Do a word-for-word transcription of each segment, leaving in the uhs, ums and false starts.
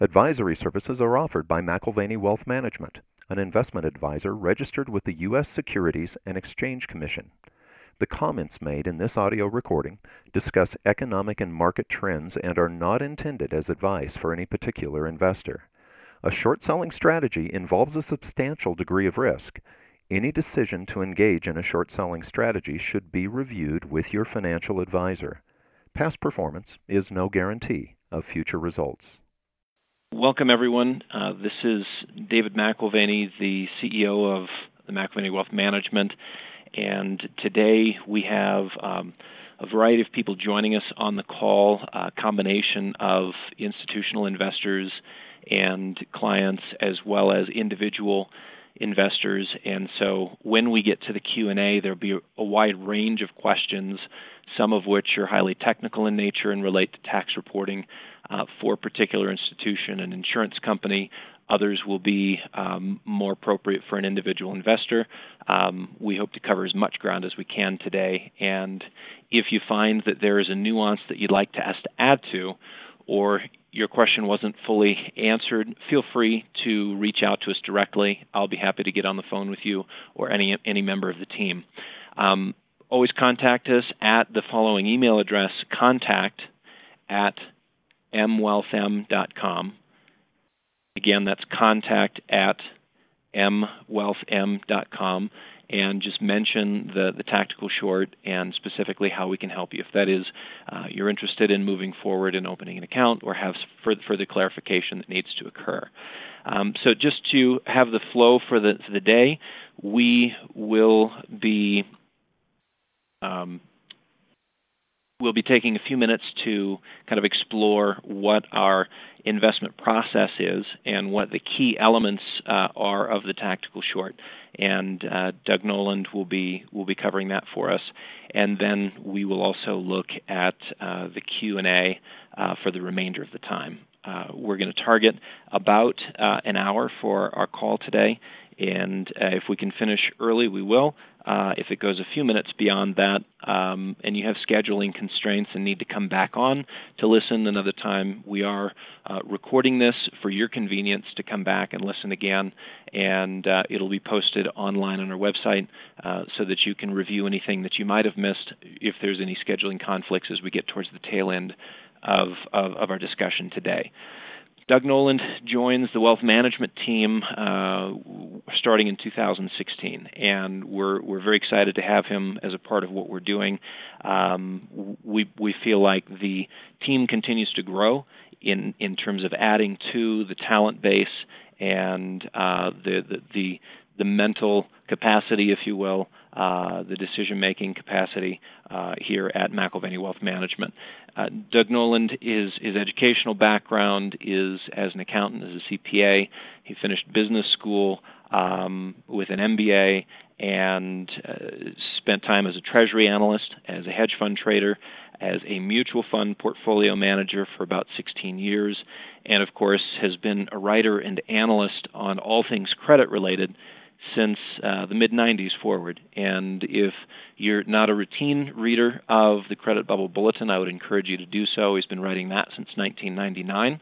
Advisory services are offered by McIlvaney Wealth Management, an investment advisor registered with the U S Securities and Exchange Commission. The comments made in this audio recording discuss economic and market trends and are not intended as advice for any particular investor. A short selling strategy involves a substantial degree of risk. Any decision to engage in a short selling strategy should be reviewed with your financial advisor. Past performance is no guarantee of future results. Welcome, everyone. Uh, this is David McIlvaney, the C E O of the McIlvaney Wealth Management, and today we have um, a variety of people joining us on the call, a combination of institutional investors and clients as well as individual investors. And so when we get to the Q and A, there'll be a wide range of questions, some of which are highly technical in nature and relate to tax reporting uh, for a particular institution and insurance company. Others will be um, more appropriate for an individual investor. Um, we hope to cover as much ground as we can today. And if you find that there is a nuance that you'd like us to add to, or your question wasn't fully answered, feel free to reach out to us directly. I'll be happy to get on the phone with you or any any member of the team. Um, always contact us at the following email address, contact at m wealth m dot com. Again, that's contact at m wealth m dot com. And just mention the, the tactical short and specifically how we can help you. If that is, uh, you're interested in moving forward and opening an account or have further, further clarification that needs to occur. Um, so just to have the flow for the, for the day, we will be um, we'll be taking a few minutes to kind of explore what our investment process is and what the key elements uh, are of the tactical short. And uh, Doug Noland will be will be covering that for us. And then we will also look at uh, the Q and A uh, for the remainder of the time. Uh, we're going to target about uh, an hour for our call today. And uh, if we can finish early, we will. Uh, if it goes a few minutes beyond that, um, and you have scheduling constraints and need to come back on to listen another time, we are uh, recording this for your convenience to come back and listen again, and uh, it'll be posted online on our website uh, so that you can review anything that you might have missed if there's any scheduling conflicts as we get towards the tail end of, of, of our discussion today. Doug Noland joins the wealth management team uh, starting in two thousand sixteen, and we're we're very excited to have him as a part of what we're doing. Um, we we feel like the team continues to grow in in terms of adding to the talent base and uh, the, the the the mental capacity, if you will, uh, the decision-making capacity uh, here at McIlvaney Wealth Management. Uh, Doug Noland, is, his educational background is as an accountant, as a C P A. He finished business school um, with an M B A and uh, spent time as a treasury analyst, as a hedge fund trader, as a mutual fund portfolio manager for about sixteen years, and of course has been a writer and analyst on all things credit-related since uh, the mid nineties forward. And if you're not a routine reader of the Credit Bubble Bulletin, I would encourage you to do so. He's been writing that since nineteen ninety-nine,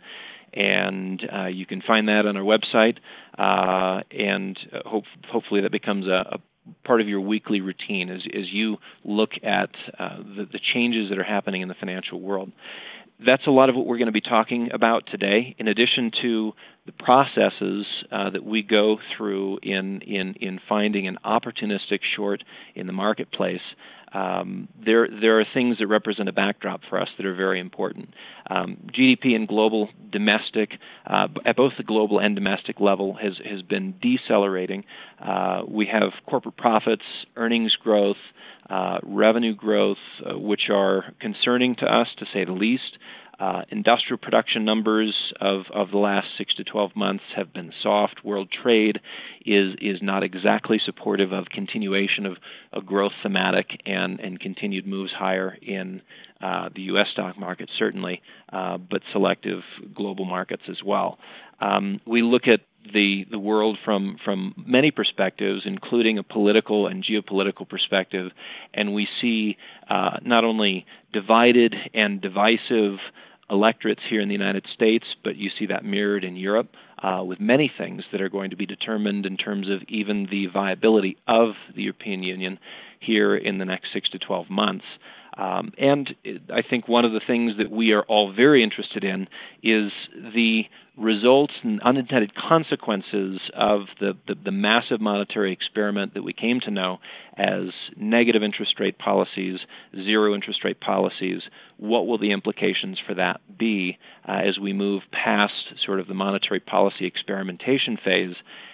and uh, you can find that on our website, uh, and hope, hopefully that becomes a, a part of your weekly routine as, as you look at uh, the, the changes that are happening in the financial world. That's a lot of what we're going to be talking about today, in addition to the processes uh, that we go through in, in, in finding an opportunistic short in the marketplace. Um, there, there are things that represent a backdrop for us that are very important. Um, G D P and global domestic, uh, at both the global and domestic level, has, has been decelerating. Uh, we have corporate profits, earnings growth, Uh, revenue growth, uh, which are concerning to us, to say the least. Uh, industrial production numbers of, of the last six to twelve months have been soft. World trade is is not exactly supportive of continuation of a growth thematic and, and continued moves higher in uh, the U S stock market, certainly, uh, but selective global markets as well. Um, we look at the the world from from many perspectives, including a political and geopolitical perspective, and we see uh, not only divided and divisive electorates here in the United States, but you see that mirrored in Europe uh, with many things that are going to be determined in terms of even the viability of the European Union here in the next six to twelve months. Um, and I think one of the things that we are all very interested in is the results and unintended consequences of the, the, the massive monetary experiment that we came to know as negative interest rate policies, zero interest rate policies. What will the implications for that be uh, as we move past sort of the monetary policy experimentation phase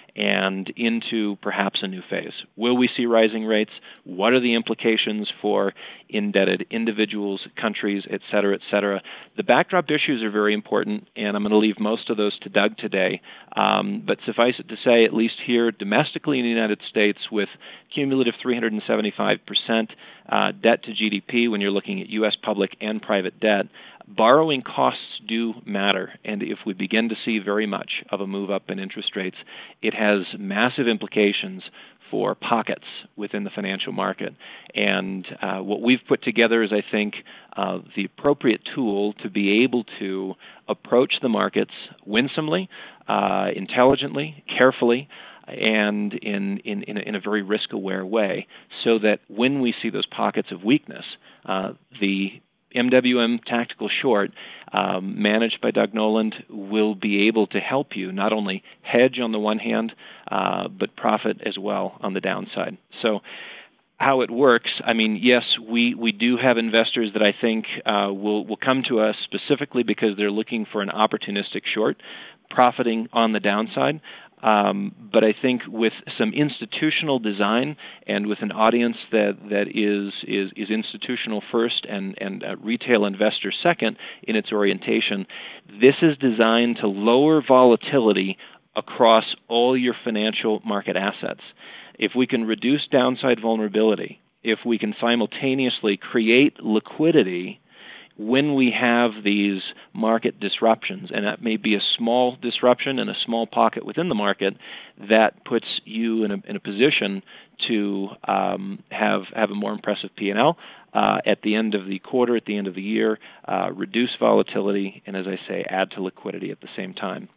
and into perhaps a new phase? Will we see rising rates? What are the implications for indebted individuals, countries, et cetera, et cetera? The backdrop issues are very important, and I'm going to leave most of those to Doug today. Um, but suffice it to say, at least here domestically in the United States, with cumulative three hundred seventy-five percent uh, debt to G D P when you're looking at U S public and private debt, borrowing costs do matter, and if we begin to see very much of a move up in interest rates, it has massive implications for pockets within the financial market. And uh, what we've put together is, I think, uh, the appropriate tool to be able to approach the markets winsomely, uh, intelligently, carefully, and in, in, in, a, in a very risk-aware way, so that when we see those pockets of weakness, uh, the M W M Tactical Short, um, managed by Doug Noland, will be able to help you not only hedge on the one hand, uh, but profit as well on the downside. So how it works, I mean, yes, we, we do have investors that I think uh, will, will come to us specifically because they're looking for an opportunistic short, profiting on the downside. Um, but I think with some institutional design and with an audience that, that is, is is institutional first and, and uh, retail investor second in its orientation, this is designed to lower volatility across all your financial market assets. If we can reduce downside vulnerability, if we can simultaneously create liquidity when we have these market disruptions, and that may be a small disruption in a small pocket within the market, that puts you in a, in a position to um, have have a more impressive P and L uh, at the end of the quarter, at the end of the year, uh, reduce volatility, and as I say, add to liquidity at the same time.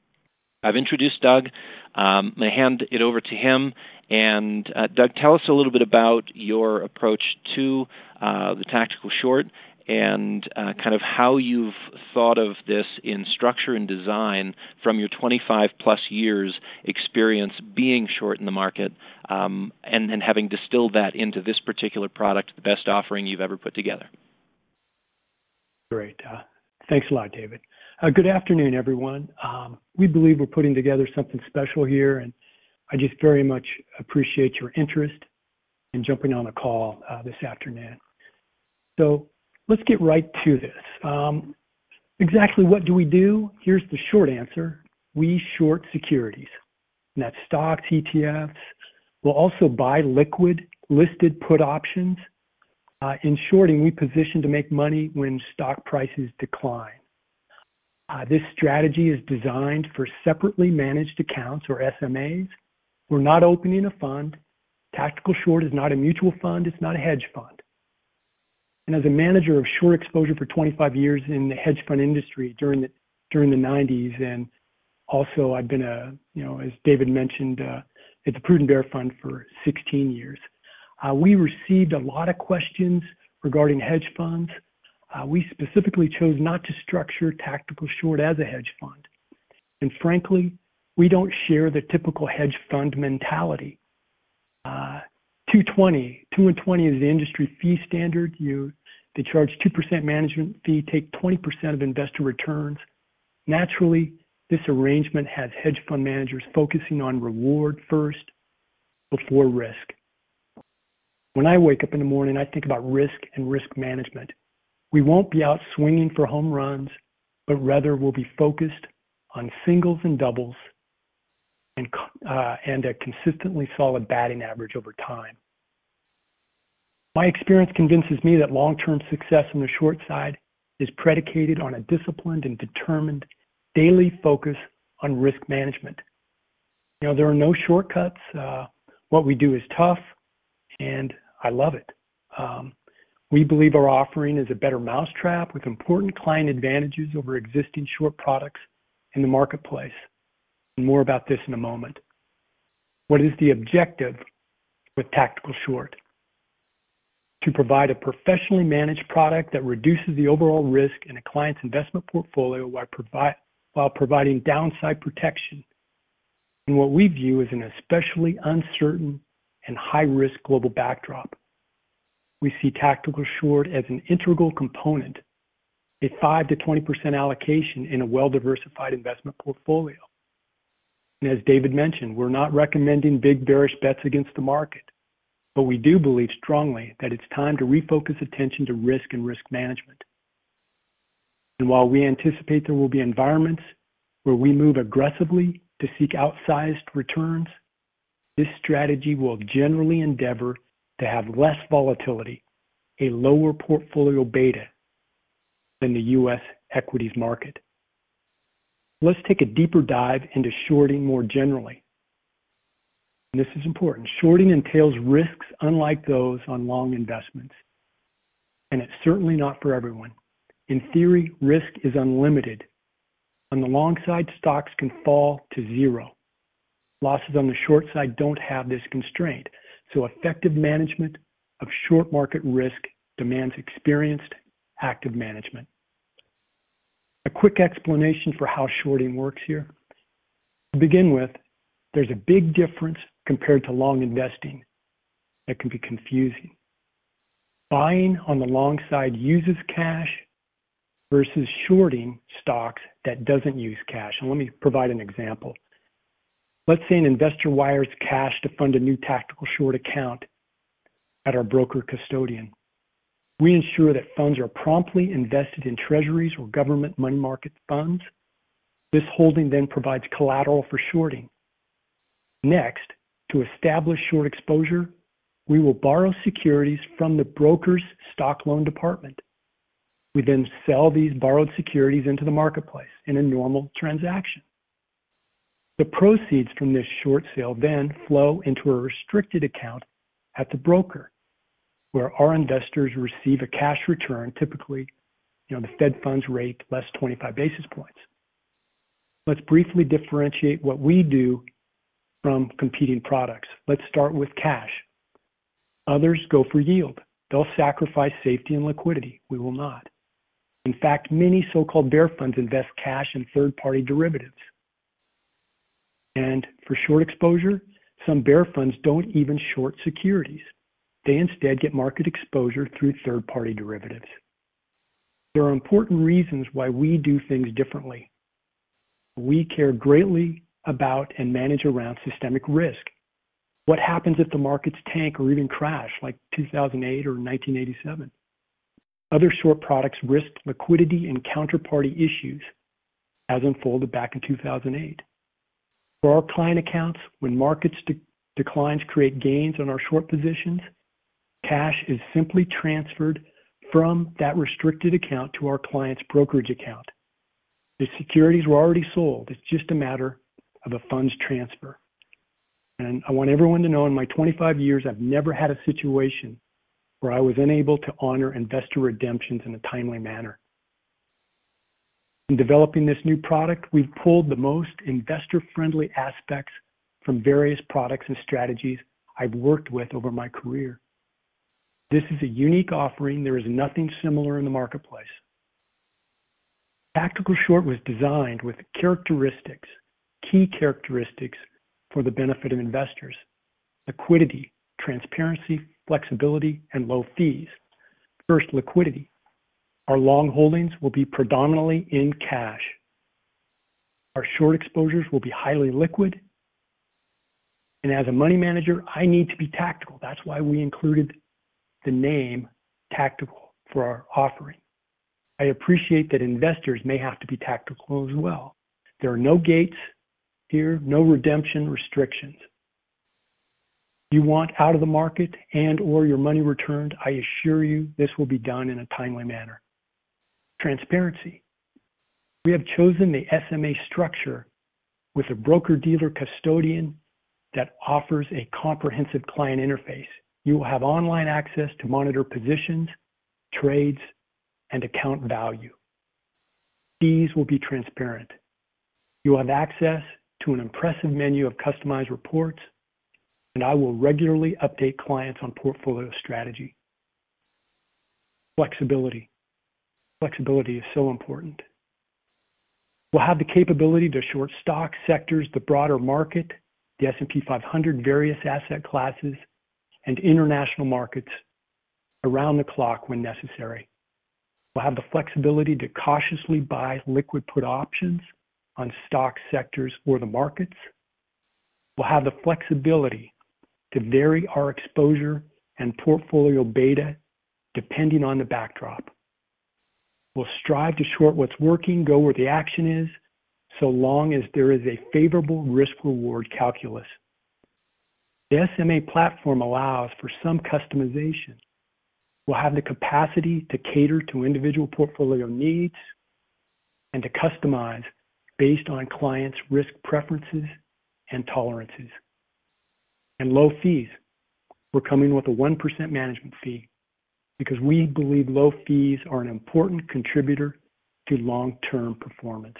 I've introduced Doug. Um, I'm going to hand it over to him. And uh, Doug, tell us a little bit about your approach to uh, the tactical short, and uh, kind of how you've thought of this in structure and design from your twenty-five plus years experience being short in the market, um, and, and having distilled that into this particular product, the best offering you've ever put together. Great. Uh, thanks a lot, David. Uh, good afternoon, everyone. Um, we believe we're putting together something special here, and I just very much appreciate your interest in jumping on the call uh, this afternoon. So let's get right to this. Um, exactly what do we do? Here's the short answer. We short securities. And that's stocks, E T Fs. We'll also buy liquid listed put options. Uh, in shorting, we position to make money when stock prices decline. Uh, this strategy is designed for separately managed accounts, or S M As. We're not opening a fund. Tactical short is not a mutual fund. It's not a hedge fund. And as a manager of short exposure for twenty-five years in the hedge fund industry during the during the nineties, and also I've been a, you know, as David mentioned, uh, at the Prudent Bear Fund for sixteen years. Uh, we received a lot of questions regarding hedge funds. Uh, we specifically chose not to structure tactical short as a hedge fund. And frankly, we don't share the typical hedge fund mentality. Uh, two twenty, two and twenty is the industry fee standard. You, they charge two percent management fee, take twenty percent of investor returns. Naturally, this arrangement has hedge fund managers focusing on reward first before risk. When I wake up in the morning, I think about risk and risk management. We won't be out swinging for home runs, but rather we'll be focused on singles and doubles and, uh, and a consistently solid batting average over time. My experience convinces me that long-term success on the short side is predicated on a disciplined and determined daily focus on risk management. You know, there are no shortcuts. Uh, what we do is tough, and I love it. Um, We believe our offering is a better mousetrap with important client advantages over existing short products in the marketplace. And more about this in a moment. What is the objective with Tactical Short? To provide a professionally managed product that reduces the overall risk in a client's investment portfolio while, provi- while providing downside protection in what we view as an especially uncertain and high-risk global backdrop. We see Tactical Short as an integral component, a five to twenty percent allocation in a well-diversified investment portfolio. And as David mentioned, we're not recommending big bearish bets against the market, but we do believe strongly that it's time to refocus attention to risk and risk management. And while we anticipate there will be environments where we move aggressively to seek outsized returns, this strategy will generally endeavor to have less volatility, a lower portfolio beta than the U S equities market. Let's take a deeper dive into shorting more generally. And this is important. Shorting entails risks unlike those on long investments, and it's certainly not for everyone. In theory, risk is unlimited. On the long side, stocks can fall to zero. Losses on the short side don't have this constraint, so effective management of short market risk demands experienced, active management. A quick explanation for how shorting works here. To begin with, there's a big difference compared to long investing that can be confusing. Buying on the long side uses cash versus shorting stocks that doesn't use cash. And let me provide an example. Let's say an investor wires cash to fund a new Tactical Short account at our broker custodian. We ensure that funds are promptly invested in treasuries or government money market funds. This holding then provides collateral for shorting. Next, to establish short exposure, we will borrow securities from the broker's stock loan department. We then sell these borrowed securities into the marketplace in a normal transaction. The proceeds from this short sale then flow into a restricted account at the broker, where our investors receive a cash return, typically, you know, the Fed funds rate less twenty-five basis points. Let's briefly differentiate what we do from competing products. Let's start with cash. Others go for yield. They'll sacrifice safety and liquidity. We will not. In fact, many so-called bear funds invest cash in third-party derivatives. And for short exposure, some bear funds don't even short securities. They instead get market exposure through third-party derivatives. There are important reasons why we do things differently. We care greatly about and manage around systemic risk. What happens if the markets tank or even crash like two thousand eight or nineteen eighty-seven? Other short products risk liquidity and counterparty issues as unfolded back in two thousand eight. For our client accounts, when markets de- declines create gains on our short positions, cash is simply transferred from that restricted account to our client's brokerage account. The securities were already sold. It's just a matter of a funds transfer. And I want everyone to know in my twenty-five years, I've never had a situation where I was unable to honor investor redemptions in a timely manner. In developing this new product, we've pulled the most investor-friendly aspects from various products and strategies I've worked with over my career. This is a unique offering. There is nothing similar in the marketplace. Tactical Short was designed with characteristics, key characteristics for the benefit of investors: liquidity, transparency, flexibility, and low fees. First, liquidity. Our long holdings will be predominantly in cash. Our short exposures will be highly liquid. And as a money manager, I need to be tactical. That's why we included the name Tactical for our offering. I appreciate that investors may have to be tactical as well. There are no gates here, no redemption restrictions. You want out of the market and or your money returned, I assure you this will be done in a timely manner. Transparency. We have chosen the S M A structure with a broker-dealer custodian that offers a comprehensive client interface. You will have online access to monitor positions, trades, and account value. Fees will be transparent. You will have access to an impressive menu of customized reports, and I will regularly update clients on portfolio strategy. Flexibility. Flexibility is so important. We'll have the capability to short stock sectors, the broader market, the S and P five hundred, various asset classes, and international markets around the clock when necessary. We'll have the flexibility to cautiously buy liquid put options on stock sectors or the markets. We'll have the flexibility to vary our exposure and portfolio beta depending on the backdrop. We'll strive to short what's working, go where the action is, so long as there is a favorable risk-reward calculus. The S M A platform allows for some customization. We'll have the capacity to cater to individual portfolio needs and to customize based on clients' risk preferences and tolerances. And low fees. We're coming with a one percent management fee because we believe low fees are an important contributor to long-term performance.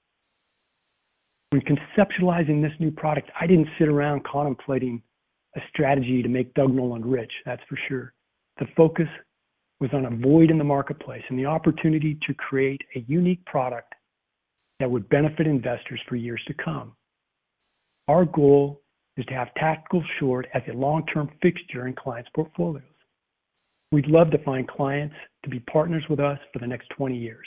When conceptualizing this new product, I didn't sit around contemplating a strategy to make Doug Nolan rich, that's for sure. The focus was on a void in the marketplace and the opportunity to create a unique product that would benefit investors for years to come. Our goal is to have tactical short as a long-term fixture in clients' portfolios. We'd love to find clients to be partners with us for the next twenty years.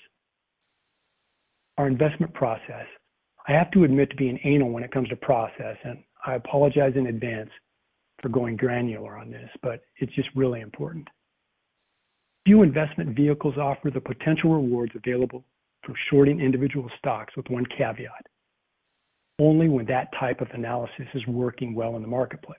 Our investment process. I have to admit to being anal when it comes to process, and I apologize in advance for going granular on this, but it's just really important. Few investment vehicles offer the potential rewards available from shorting individual stocks with one caveat. Only when that type of analysis is working well in the marketplace.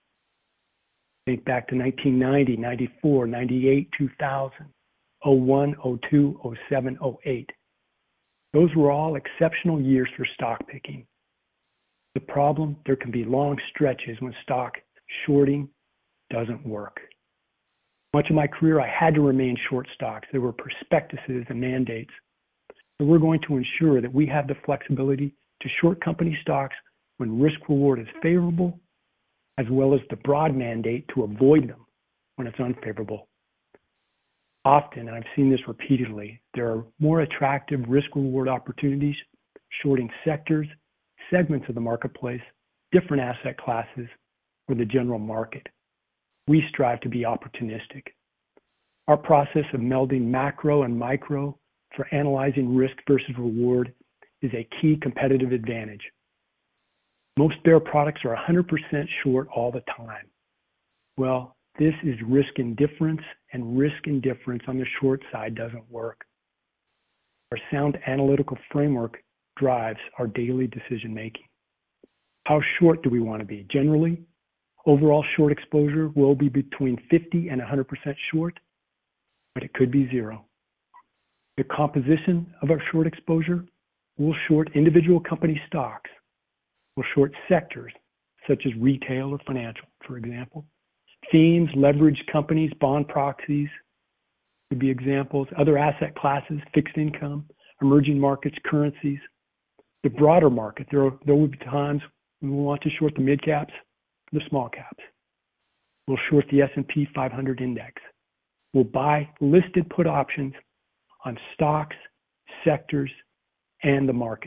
Think back to nineteen ninety, ninety-four, ninety-eight, two thousand, oh one, oh two, oh seven, oh eight. Those were all exceptional years for stock picking. The problem, there can be long stretches when stock shorting doesn't work. Much of my career, I had to remain short stocks. There were prospectuses and mandates. So we're going to ensure that we have the flexibility to short company stocks when risk reward is favorable, as well as the broad mandate to avoid them when it's unfavorable. Often, and I've seen this repeatedly, there are more attractive risk-reward opportunities shorting sectors, segments of the marketplace, different asset classes, or the general market. We strive to be opportunistic. Our process of melding macro and micro for analyzing risk versus reward is a key competitive advantage. Most bear products are one hundred percent short all the time. Well, this is risk indifference, and risk indifference on the short side doesn't work. Our sound analytical framework drives our daily decision making. How short do we want to be? Generally, overall short exposure will be between fifty and one hundred percent short, but it could be zero. The composition of our short exposure will short individual company stocks. We'll short sectors such as retail or financial, for example. Themes, leveraged companies, bond proxies could be examples. Other asset classes, fixed income, emerging markets, currencies. The broader market, there, are, there will be times when we want to short the mid caps, the small caps. We'll short the S and P five hundred index. We'll buy listed put options on stocks, sectors, and the market.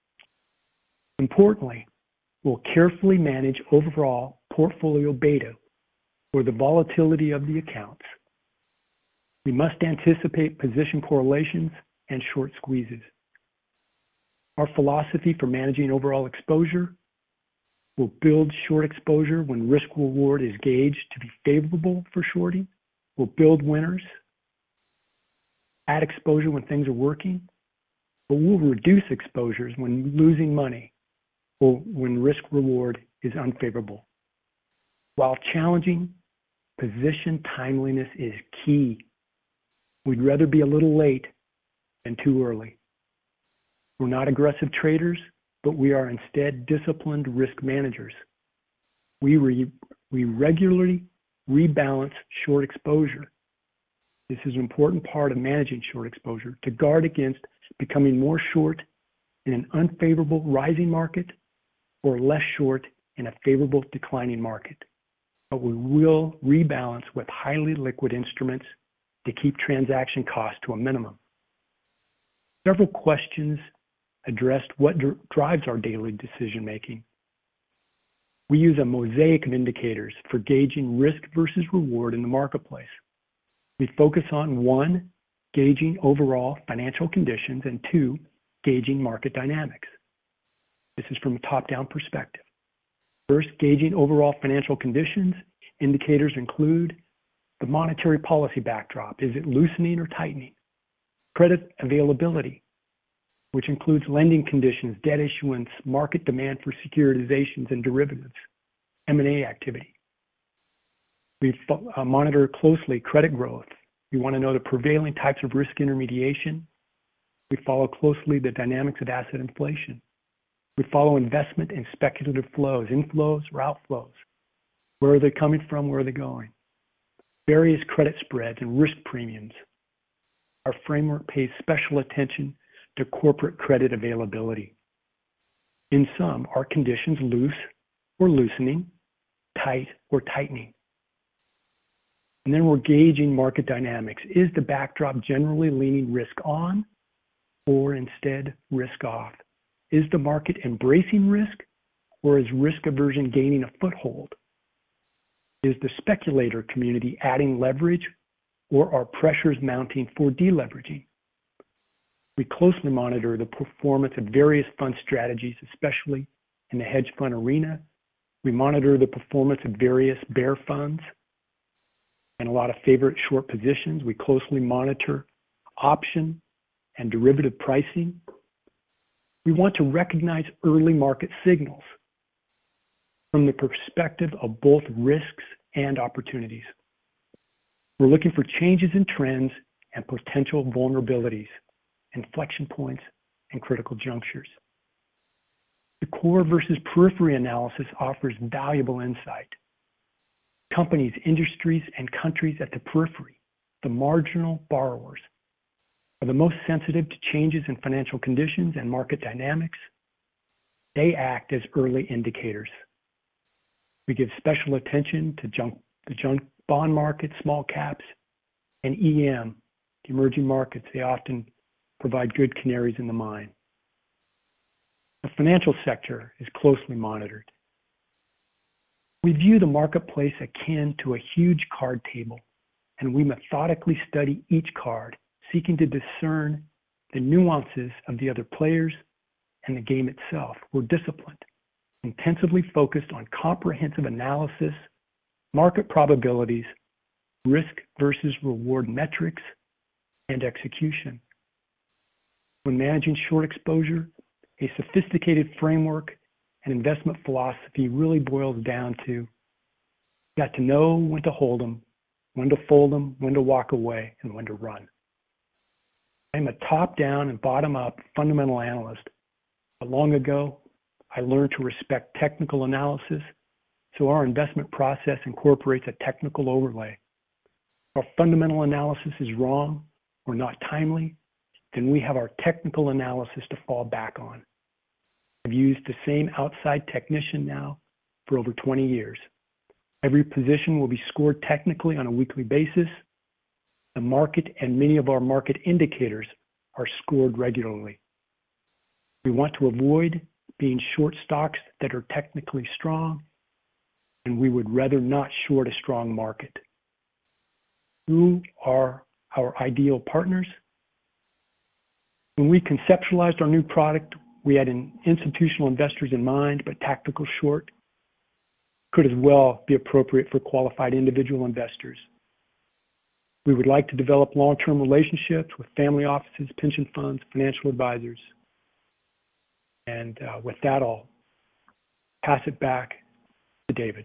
Importantly, we'll carefully manage overall portfolio beta or the volatility of the accounts. We must anticipate position correlations and short squeezes. Our philosophy for managing overall exposure will build short exposure when risk reward is gauged to be favorable for shorting. We'll build winners, add exposure when things are working, but we'll reduce exposures when losing money or when risk reward is unfavorable. While challenging, position timeliness is key. We'd rather be a little late than too early. We're not aggressive traders, but we are instead disciplined risk managers. We, re- we regularly rebalance short exposure. This is an important part of managing short exposure to guard against becoming more short in an unfavorable rising market or less short in a favorable declining market. But we will rebalance with highly liquid instruments to keep transaction costs to a minimum. Several questions addressed what dr- drives our daily decision making. We use a mosaic of indicators for gauging risk versus reward in the marketplace. We focus on one, gauging overall financial conditions, and two, gauging market dynamics. This is from a top-down perspective. First, gauging overall financial conditions. Indicators include the monetary policy backdrop. Is it loosening or tightening? Credit availability, which includes lending conditions, debt issuance, market demand for securitizations and derivatives, M and A activity. We uh, monitor closely credit growth. We want to know the prevailing types of risk intermediation. We follow closely the dynamics of asset inflation. We follow investment and speculative flows, inflows or outflows. Where are they coming from? Where are they going? Various credit spreads and risk premiums. Our framework pays special attention to corporate credit availability. In sum, are conditions loose or loosening, tight or tightening? And then we're gauging market dynamics. Is the backdrop generally leaning risk on or instead risk off? Is the market embracing risk or is risk aversion gaining a foothold? Is the speculator community adding leverage or are pressures mounting for deleveraging? We closely monitor the performance of various fund strategies, especially in the hedge fund arena. We monitor the performance of various bear funds and a lot of favorite short positions. We closely monitor option and derivative pricing. We want to recognize early market signals from the perspective of both risks and opportunities. We're looking for changes in trends and potential vulnerabilities, inflection points, and critical junctures. The core versus periphery analysis offers valuable insight. Companies, industries, and countries at the periphery, the marginal borrowers, are the most sensitive to changes in financial conditions and market dynamics. They act as early indicators. We give special attention to junk, the junk bond market, small caps, and E M, the emerging markets. They often provide good canaries in the mine. The financial sector is closely monitored. We view the marketplace akin to a huge card table, and we methodically study each card, seeking to discern the nuances of the other players and the game itself. We're disciplined, intensively focused on comprehensive analysis, market probabilities, risk versus reward metrics, and execution. When managing short exposure, a sophisticated framework and investment philosophy really boils down to you got to know when to hold them, when to fold them, when to walk away, and when to run. I'm a top-down and bottom-up fundamental analyst, but long ago, I learned to respect technical analysis, so our investment process incorporates a technical overlay. If our fundamental analysis is wrong or not timely, then we have our technical analysis to fall back on. I've used the same outside technician now for over twenty years. Every position will be scored technically on a weekly basis. The market and many of our market indicators are scored regularly. We want to avoid being short stocks that are technically strong, and we would rather not short a strong market. Who are our ideal partners? When we conceptualized our new product, we had an institutional investors in mind, but tactical short could as well be appropriate for qualified individual investors. We would like to develop long-term relationships with family offices, pension funds, financial advisors. And uh, with that, I'll pass it back to David.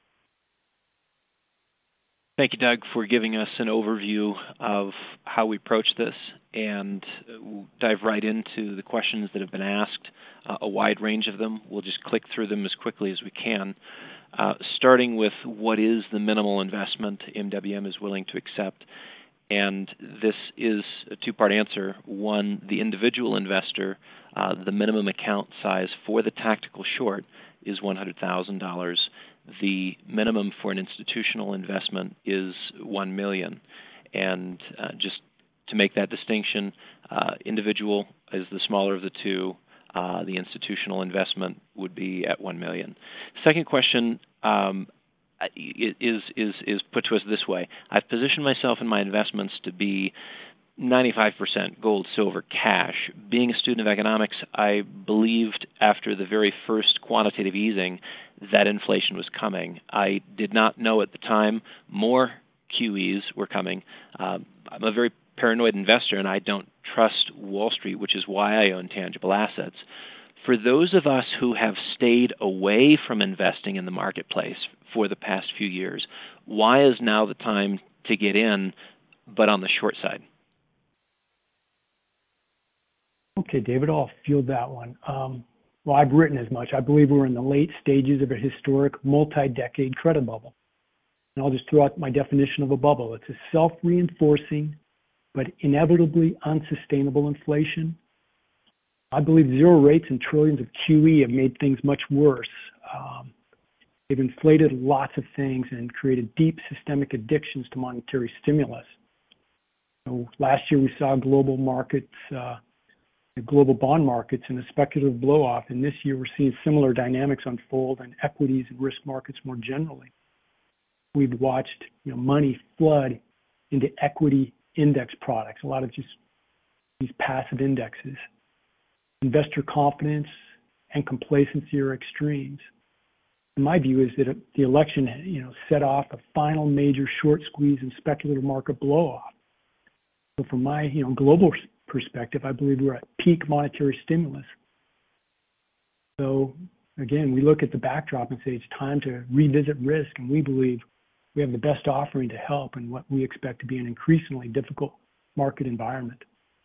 Thank you, Doug, for giving us an overview of how we approach this, and we'll dive right into the questions that have been asked, uh, a wide range of them. We'll just click through them as quickly as we can, uh, starting with what is the minimal investment M W M is willing to accept. And this is a two-part answer. One, the individual investor, uh, the minimum account size for the tactical short is one hundred thousand dollars. The minimum for an institutional investment is one million dollars. And uh, just to make that distinction, uh, individual is the smaller of the two. Uh, the institutional investment would be at one million dollars. Second question um, is is is put to us this way. I've positioned myself in my investments to be ninety-five percent gold, silver, cash. Being a student of economics, I believed after the very first quantitative easing that inflation was coming. I did not know at the time more Q Es were coming. Uh, I'm a very paranoid investor, and I don't trust Wall Street, which is why I own tangible assets. For those of us who have stayed away from investing in the marketplace for the past few years, why is now the time to get in, but on the short side? Okay, David, I'll field that one. Um, well, I've written as much. I believe we're in the late stages of a historic multi-decade credit bubble. And I'll just throw out my definition of a bubble. It's a self-reinforcing but inevitably unsustainable inflation. I believe zero rates and trillions of Q E have made things much worse. Um, they've inflated lots of things and created deep systemic addictions to monetary stimulus. So last year we saw global markets, uh, the global bond markets in a speculative blow-off, and this year we're seeing similar dynamics unfold in equities and risk markets more generally. We've watched you know, money flood into equity index products, a lot of just these passive indexes. Investor confidence and complacency are extremes. And my view is that the election, you know, set off a final major short squeeze and speculative market blow-off. So from my, you know, global perspective, I believe we're at peak monetary stimulus. So again, we look at the backdrop and say it's time to revisit risk, and we believe we have the best offering to help in what we expect to be an increasingly difficult market environment.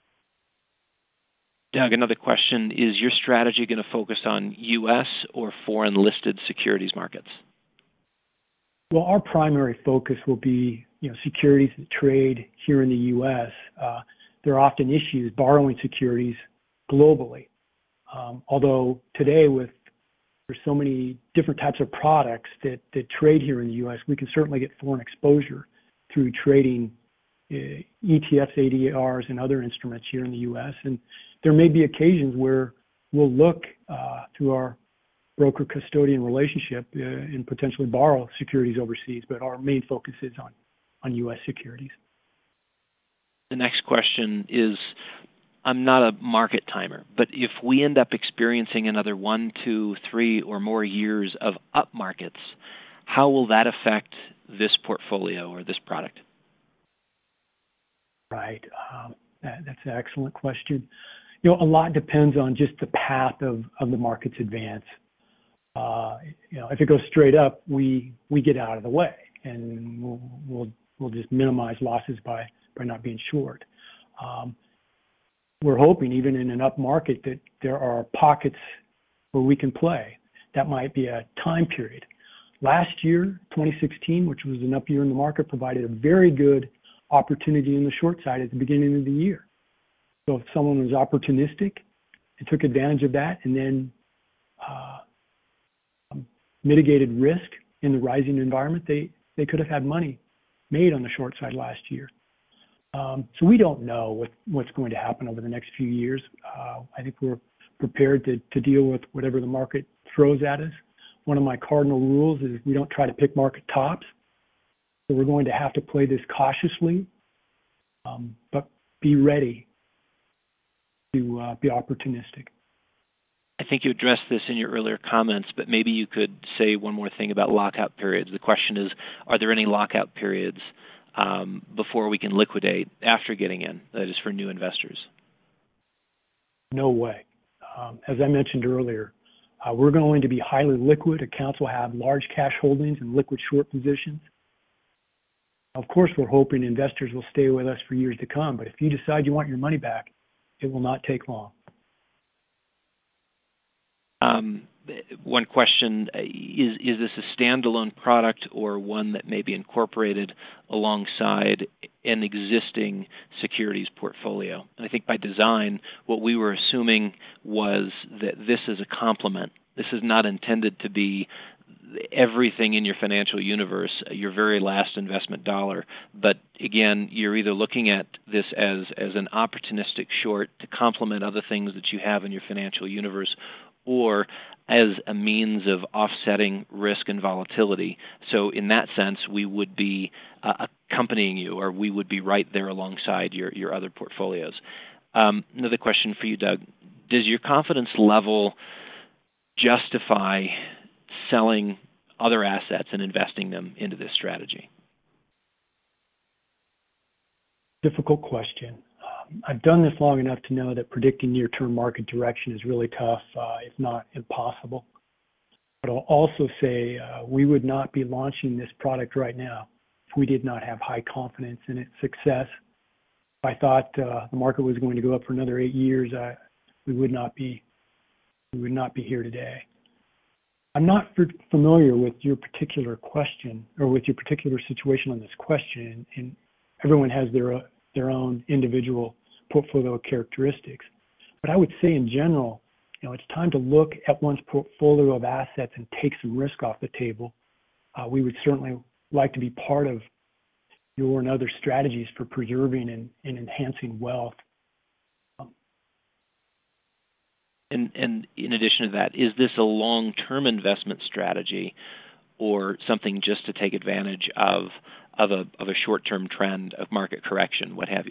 Doug, another question. Is your strategy going to focus on U S or foreign listed securities markets? Well, our primary focus will be you know, securities that trade here in the U S. Uh, there are often issues borrowing securities globally. Um, although today with There's so many different types of products that, that trade here in the U S, we can certainly get foreign exposure through trading uh, E T Fs, A D Rs, and other instruments here in the U S. And there may be occasions where we'll look uh, through our broker custodian relationship uh, and potentially borrow securities overseas, but our main focus is on, on U S securities. The next question is, I'm not a market timer, but if we end up experiencing another one, two, three, or more years of up markets, how will that affect this portfolio or this product? Right. Um, that, that's an excellent question. You know, a lot depends on just the path of, of the market's advance. Uh, you know, if it goes straight up, we we get out of the way, and we'll we'll, we'll just minimize losses by by not being short. Um, We're hoping even in an up market that there are pockets where we can play. That might be a time period. Last year, twenty sixteen, which was an up year in the market, provided a very good opportunity in the short side at the beginning of the year. So if someone was opportunistic and took advantage of that and then uh, mitigated risk in the rising environment, they, they could have had money made on the short side last year. Um, so we don't know what, what's going to happen over the next few years. Uh, I think we're prepared to, to deal with whatever the market throws at us. One of my cardinal rules is we don't try to pick market tops. So we're going to have to play this cautiously, um, but be ready to uh, be opportunistic. I think you addressed this in your earlier comments, but maybe you could say one more thing about lockout periods. The question is, are there any lockout periods Um, before we can liquidate after getting in, that is for new investors? No way. Um, as I mentioned earlier, uh, we're going to be highly liquid. Accounts will have large cash holdings and liquid short positions. Of course, we're hoping investors will stay with us for years to come, but if you decide you want your money back, it will not take long. Um, one question, is, is this a standalone product or one that may be incorporated alongside an existing securities portfolio? And I think by design, what we were assuming was that this is a complement. This is not intended to be everything in your financial universe, your very last investment dollar. But again, you're either looking at this as, as an opportunistic short to complement other things that you have in your financial universe, or as a means of offsetting risk and volatility. So in that sense, we would be uh, accompanying you, or we would be right there alongside your, your other portfolios. Um, another question for you, Doug. Does your confidence level justify selling other assets and investing them into this strategy? Difficult question. Um, I've done this long enough to know that predicting near-term market direction is really tough, uh, if not impossible. But I'll also say uh, we would not be launching this product right now if we did not have high confidence in its success. If I thought uh, the market was going to go up for another eight years, I, we would not be we would not be here today. I'm not familiar with your particular question or with your particular situation on this question, and everyone has their their own individual portfolio characteristics. But I would say in general, you know, it's time to look at one's portfolio of assets and take some risk off the table. Uh, we would certainly like to be part of your and other strategies for preserving and, and enhancing wealth. And, and in addition to that, is this a long-term investment strategy or something just to take advantage of of a of a short-term trend of market correction, what have you?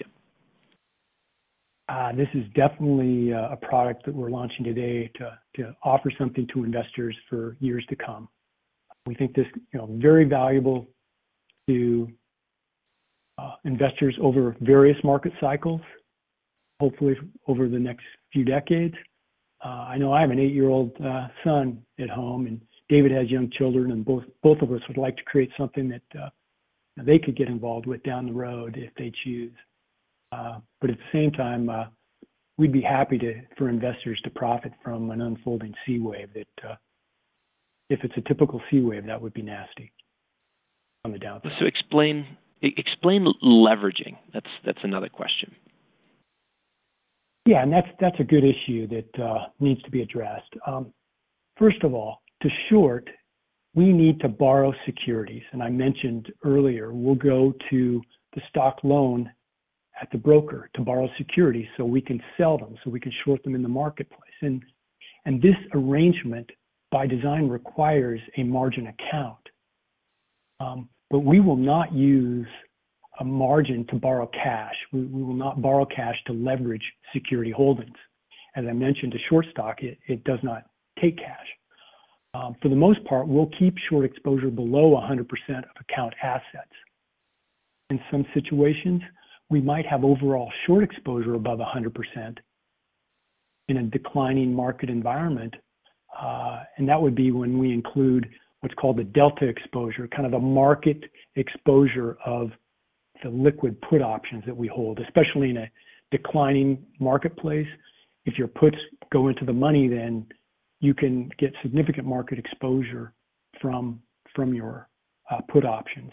Uh, this is definitely uh, a product that we're launching today to, to offer something to investors for years to come. We think this, you know, very valuable to uh, investors over various market cycles, hopefully over the next few decades. Uh, I know I have an eight-year-old uh, son at home, and David has young children, and both both of us would like to create something that uh, they could get involved with down the road if they choose. Uh, but at the same time, uh, we'd be happy to for investors to profit from an unfolding C wave. That uh, if it's a typical C wave, that would be nasty on the downside. So explain explain leveraging. That's that's another question. Yeah, and that's that's a good issue that uh, needs to be addressed. Um, first of all, to short, we need to borrow securities. And I mentioned earlier, we'll go to the stock loan at the broker to borrow securities so we can sell them, so we can short them in the marketplace. And, and this arrangement by design requires a margin account. Um, but we will not use a margin to borrow cash. We, we will not borrow cash to leverage security holdings. As I mentioned, a short stock, it, it does not take cash. Um, for the most part, we'll keep short exposure below one hundred percent of account assets. In some situations, we might have overall short exposure above one hundred percent in a declining market environment, uh, and that would be when we include what's called the delta exposure, kind of a market exposure of the liquid put options that we hold, especially in a declining marketplace. If your puts go into the money, then you can get significant market exposure from from your uh, put options.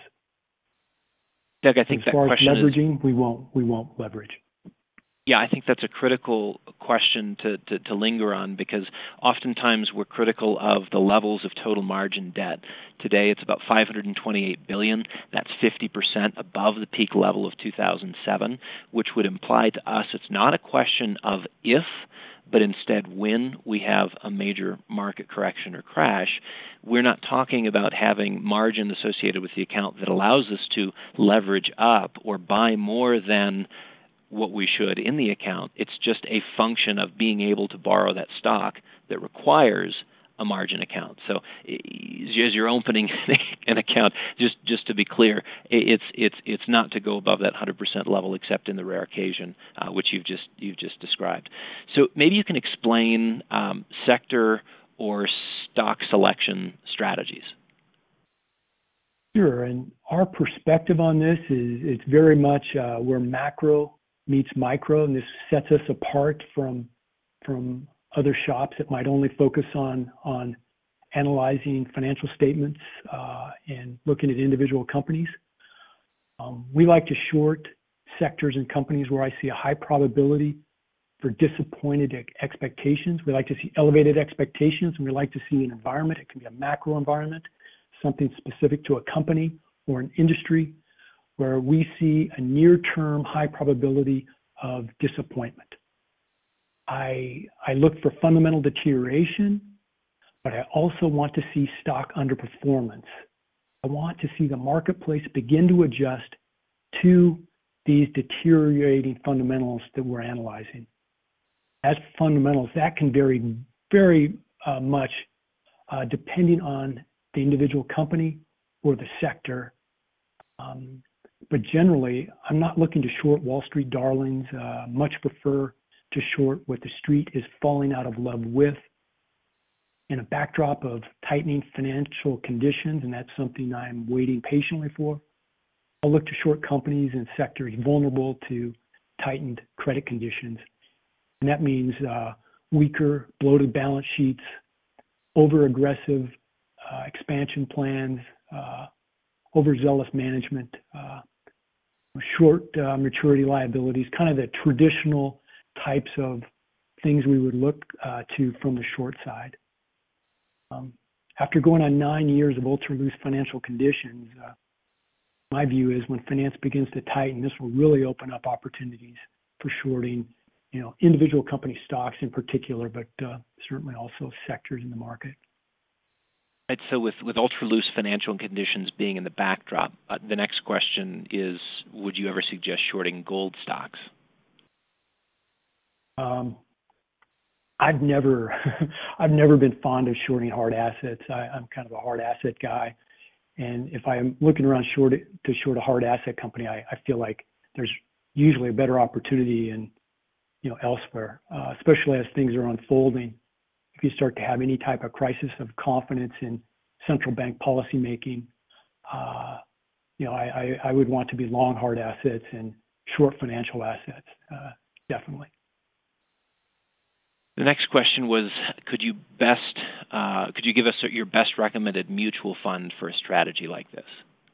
Doug, I think as that far question as leveraging, is, we won't we won't leverage. Yeah, I think that's a critical question to, to, to linger on, because oftentimes we're critical of the levels of total margin debt. Today it's about five hundred twenty-eight billion dollars. That's fifty percent above the peak level of two thousand seven, which would imply to us it's not a question of if, but instead when we have a major market correction or crash. We're not talking about having margin associated with the account that allows us to leverage up or buy more than what we should in the account. It's just a function of being able to borrow that stock that requires a margin account. So as you're opening an account, just just to be clear, it's it's it's not to go above that one hundred percent level, except in the rare occasion uh, which you've just you've just described. So maybe you can explain um, sector or stock selection strategies. Sure, and our perspective on this is it's very much uh, where macro meets micro, and this sets us apart from from other shops that might only focus on, on analyzing financial statements uh, and looking at individual companies. Um, we like to short sectors and companies where I see a high probability for disappointed expectations. We like to see elevated expectations, and we like to see an environment. It can be a macro environment, something specific to a company or an industry, where we see a near-term high probability of disappointment. I, I look for fundamental deterioration, but I also want to see stock underperformance. I want to see the marketplace begin to adjust to these deteriorating fundamentals that we're analyzing. As fundamentals, that can vary very uh, much uh, depending on the individual company or the sector. Um, but generally, I'm not looking to short Wall Street darlings. Uh, much prefer to short what the street is falling out of love with. In a backdrop of tightening financial conditions, and that's something I'm waiting patiently for, I'll look to short companies and sectors vulnerable to tightened credit conditions. And that means uh, weaker, bloated balance sheets, over-aggressive uh, expansion plans, uh, overzealous management, uh, short uh, maturity liabilities, kind of the traditional types of things we would look uh, to from the short side. Um, after going on nine years of ultra-loose financial conditions, uh, my view is when finance begins to tighten, this will really open up opportunities for shorting, you know, individual company stocks in particular, but uh, certainly also sectors in the market. Right, so with, with ultra-loose financial conditions being in the backdrop, uh, the next question is, would you ever suggest shorting gold stocks? Um, I've never, I've never been fond of shorting hard assets. I, I'm kind of a hard asset guy. And if I'm looking around short to short a hard asset company, I, I feel like there's usually a better opportunity in, you know, elsewhere, uh, especially as things are unfolding. If you start to have any type of crisis of confidence in central bank policy making, uh, you know, I, I, I would want to be long hard assets and short financial assets, uh, definitely. The next question was, could you best, uh, could you give us your best recommended mutual fund for a strategy like this?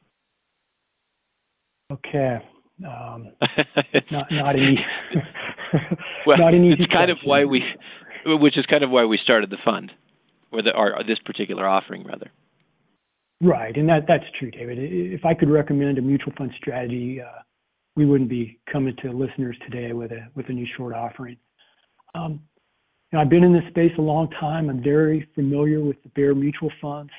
Okay. Um, not, not an easy, well, not an easy it's kind question. of why we, which is kind of why we started the fund, or the, or, or this particular offering, rather. Right, and that that's true, David. If I could recommend a mutual fund strategy, uh, we wouldn't be coming to listeners today with a with a new short offering. Um, you know, I've been in this space a long time. I'm very familiar with the bear mutual funds,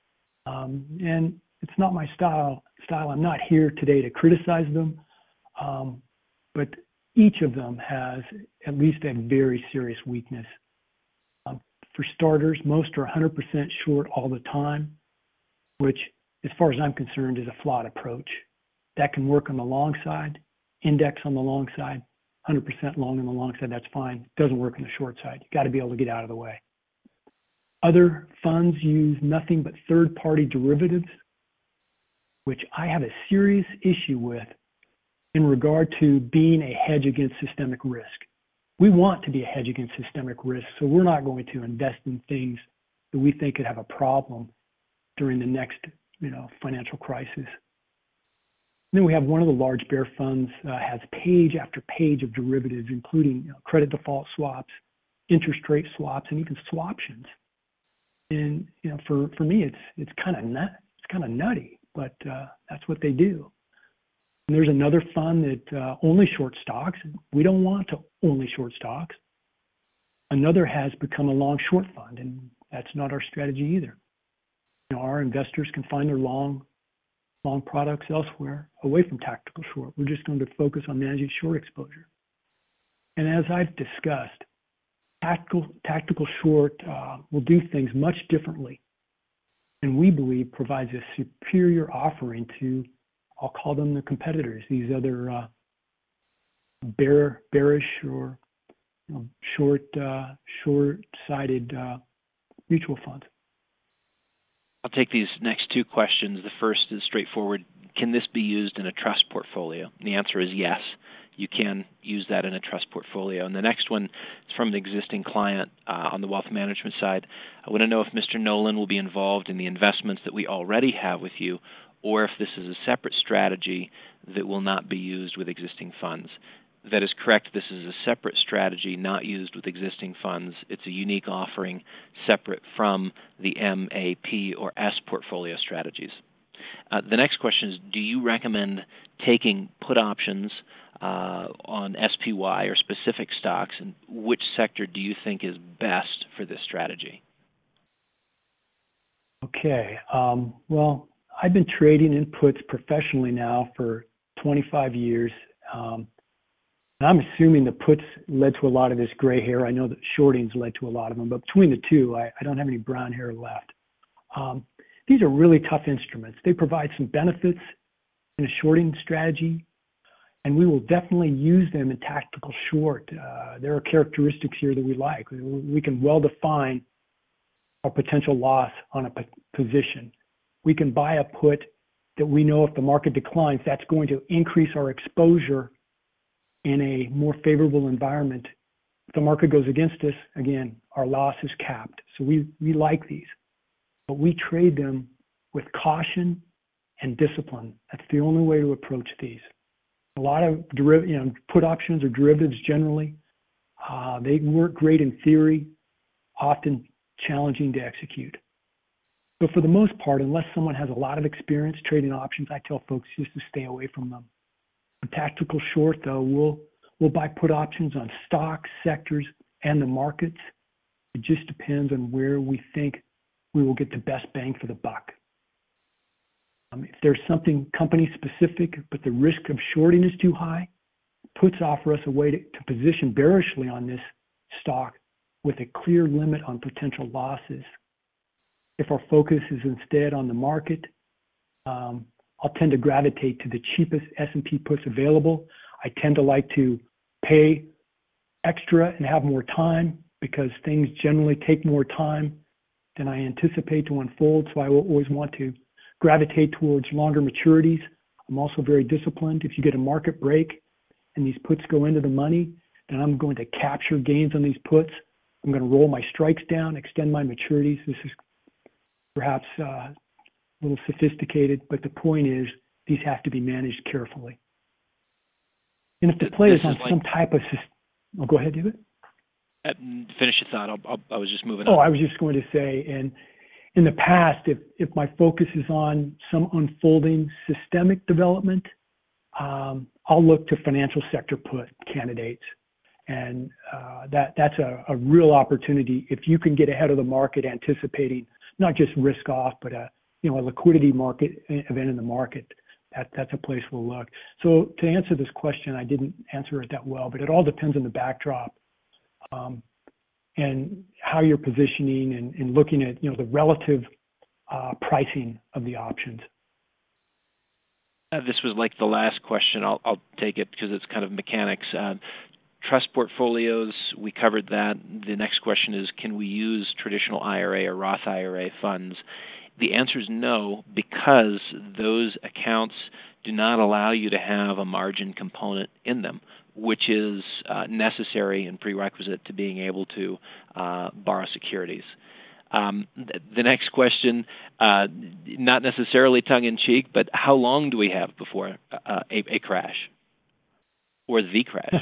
um, and it's not my style. Style. I'm not here today to criticize them, um, but each of them has at least a very serious weakness. Um, for starters, most are one hundred percent short all the time, which, as far as I'm concerned, is a flawed approach. That can work on the long side, index on the long side, one hundred percent long on the long side, that's fine. It doesn't work on the short side. You got to be able to get out of the way. Other funds use nothing but third-party derivatives, which I have a serious issue with in regard to being a hedge against systemic risk. We want to be a hedge against systemic risk, so we're not going to invest in things that we think could have a problem during the next, you know, financial crisis. And then we have one of the large bear funds uh, has page after page of derivatives, including, you know, credit default swaps, interest rate swaps, and even swaptions. And, you know, for, for me, it's it's kind of nut, it's kind of nutty, but uh, that's what they do. And there's another fund that uh, only short stocks. We don't want to only short stocks. Another has become a long short fund, and that's not our strategy either. You know, our investors can find their long, long products elsewhere, away from tactical short. We're just going to focus on managing short exposure. And as I've discussed, tactical, tactical short uh, will do things much differently, and we believe provides a superior offering to, I'll call them the competitors, these other uh, bear, bearish or, you know, short, uh, short-sided uh, mutual funds. I'll take these next two questions. The first is straightforward. Can this be used in a trust portfolio? And the answer is yes. you can use that in a trust portfolio. And the next one is from an existing client uh, on the wealth management side. I want to know if Mister Nolan will be involved in the investments that we already have with you, or if this is a separate strategy that will not be used with existing funds. That is correct. This is a separate strategy not used with existing funds. It's a unique offering separate from the M, A, P, or S portfolio strategies. Uh, the next question is, do you recommend taking put options uh, on S P Y or specific stocks, and which sector do you think is best for this strategy? Okay. Um, well, I've been trading in puts professionally now for twenty-five years. Um, I'm assuming the puts led to a lot of this gray hair. I know that shorting's led to a lot of them, but between the two, I, I don't have any brown hair left. Um, these are really tough instruments. They provide some benefits in a shorting strategy, and we will definitely use them in tactical short. Uh, there are characteristics here that we like. We can well define our potential loss on a p- position. We can buy a put that we know if the market declines, that's going to increase our exposure in a more favorable environment. If the market goes against us, again, our loss is capped. So we, we like these, but we trade them with caution and discipline. That's the only way to approach these. A lot of deriv- you know, put options or derivatives generally, uh, they work great in theory, often challenging to execute. So for the most part, unless someone has a lot of experience trading options, I tell folks just to stay away from them. Tactical short, though, we'll we'll buy put options on stocks, sectors, and the markets. It just depends on where we think we will get the best bang for the buck. Um, if there's something company specific, but the risk of shorting is too high, puts offer us a way to, to position bearishly on this stock with a clear limit on potential losses. If our focus is instead on the market, um, I'll tend to gravitate to the cheapest S and P puts available. I tend to like to pay extra and have more time because things generally take more time than I anticipate to unfold. So I will always want to gravitate towards longer maturities. I'm also very disciplined. If you get a market break and these puts go into the money, then I'm going to capture gains on these puts. I'm going to roll my strikes down, extend my maturities. This is perhaps uh, a little sophisticated, but the point is these have to be managed carefully. And if the play this is on is like, some type of system, oh, go ahead, David. Uh, finish your thought. I'll, I'll, I was just moving on. Oh, I was just going to say, and in the past, if, if my focus is on some unfolding systemic development, um, I'll look to financial sector put candidates. And uh, that that's a, a real opportunity if you can get ahead of the market, anticipating not just risk off, but a you know a liquidity market event in the market. That that's a place we'll look. So to answer this question, I didn't answer it that well, but it all depends on the backdrop um, and how you're positioning and, and looking at you know the relative uh, pricing of the options. Uh, this was like the last question. I'll, I'll take it because it's kind of mechanics. Uh, Trust portfolios, we covered that. The next question is, can we use traditional I R A or Roth I R A funds? The answer is no, because those accounts do not allow you to have a margin component in them, which is uh, necessary and prerequisite to being able to uh, borrow securities. Um, th- the next question, uh, not necessarily tongue-in-cheek, but how long do we have before uh, a, a crash or the crash?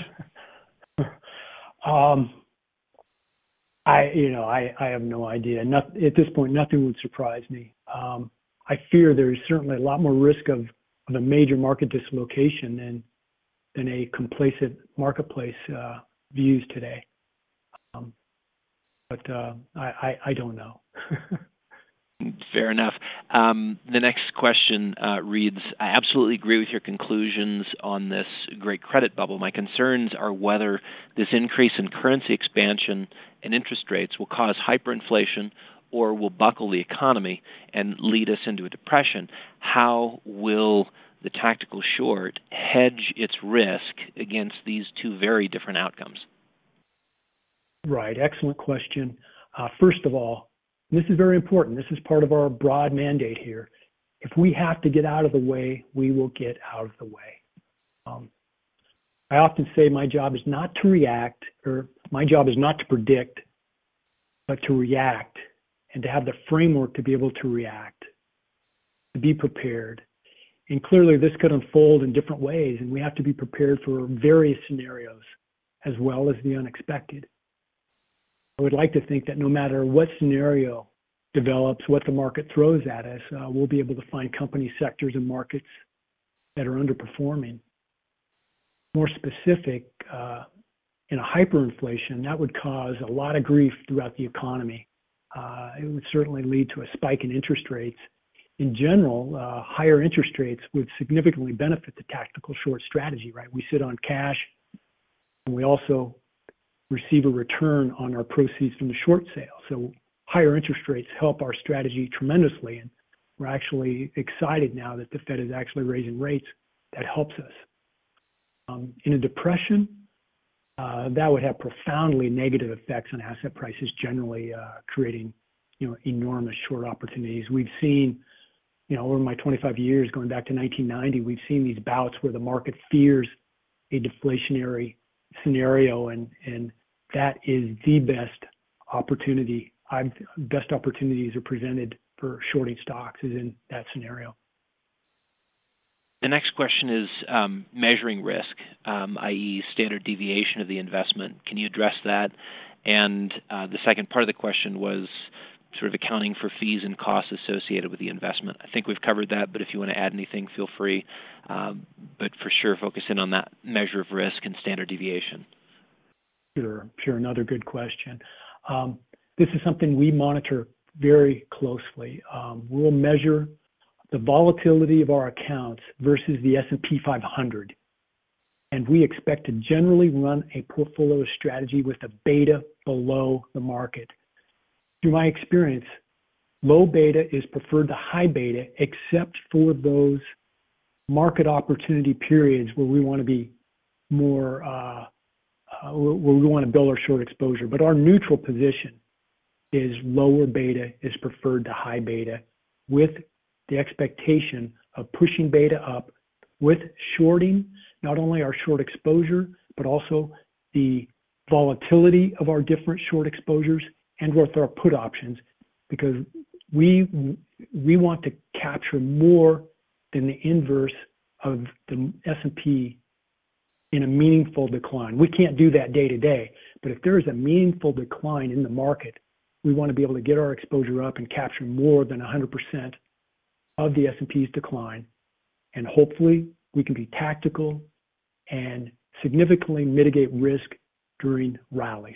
Um, I, you know, I, I have no idea. Not, at this point, nothing would surprise me. Um, I fear there is certainly a lot more risk of, of a major market dislocation than than a complacent marketplace uh, views today. Um, but uh, I, I, I don't know. Fair enough. Um, the next question uh, reads, I absolutely agree with your conclusions on this great credit bubble. My concerns are whether this increase in currency expansion and interest rates will cause hyperinflation or will buckle the economy and lead us into a depression. How will the tactical short hedge its risk against these two very different outcomes? Right. Excellent question. Uh, first of all, this is very important. This is part of our broad mandate here. If we have to get out of the way, we will get out of the way. Um, I often say my job is not to react, or my job is not to predict, but to react and to have the framework to be able to react, to be prepared. And clearly this could unfold in different ways, and we have to be prepared for various scenarios as well as the unexpected. I would like to think that no matter what scenario develops, what the market throws at us, uh, we'll be able to find company sectors and markets that are underperforming. More specific, uh, in a hyperinflation, that would cause a lot of grief throughout the economy. Uh, it would certainly lead to a spike in interest rates. In general, uh, higher interest rates would significantly benefit the tactical short strategy, right? We sit on cash, and we also receive a return on our proceeds from the short sale. So higher interest rates help our strategy tremendously, and we're actually excited now that the Fed is actually raising rates. That helps us. Um, in a depression, uh, that would have profoundly negative effects on asset prices generally, uh, creating, you know, enormous short opportunities. We've seen, you know, over my twenty-five years, going back to nineteen ninety, we've seen these bouts where the market fears a deflationary scenario, and and that is the best opportunity. I've, best opportunities are presented for shorting stocks is in that scenario. The next question is um, measuring risk, um, that is standard deviation of the investment. Can you address that? And uh, the second part of the question was sort of accounting for fees and costs associated with the investment. I think we've covered that, but if you want to add anything, feel free. Um, but for sure, focus in on that measure of risk and standard deviation. Sure, sure. Another good question. Um, this is something we monitor very closely. Um, we'll measure the volatility of our accounts versus the S and P five hundred. And we expect to generally run a portfolio strategy with a beta below the market. Through my experience, low beta is preferred to high beta, except for those market opportunity periods where we want to be more, uh, uh, where we want to build our short exposure. But our neutral position is lower beta is preferred to high beta, with the expectation of pushing beta up with shorting not only our short exposure, but also the volatility of our different short exposures and with our put options, because we we want to capture more than the inverse of the S and P in a meaningful decline. We can't do that day to day, but if there is a meaningful decline in the market, we want to be able to get our exposure up and capture more than one hundred percent of the S and P's decline, and hopefully we can be tactical and significantly mitigate risk during rallies.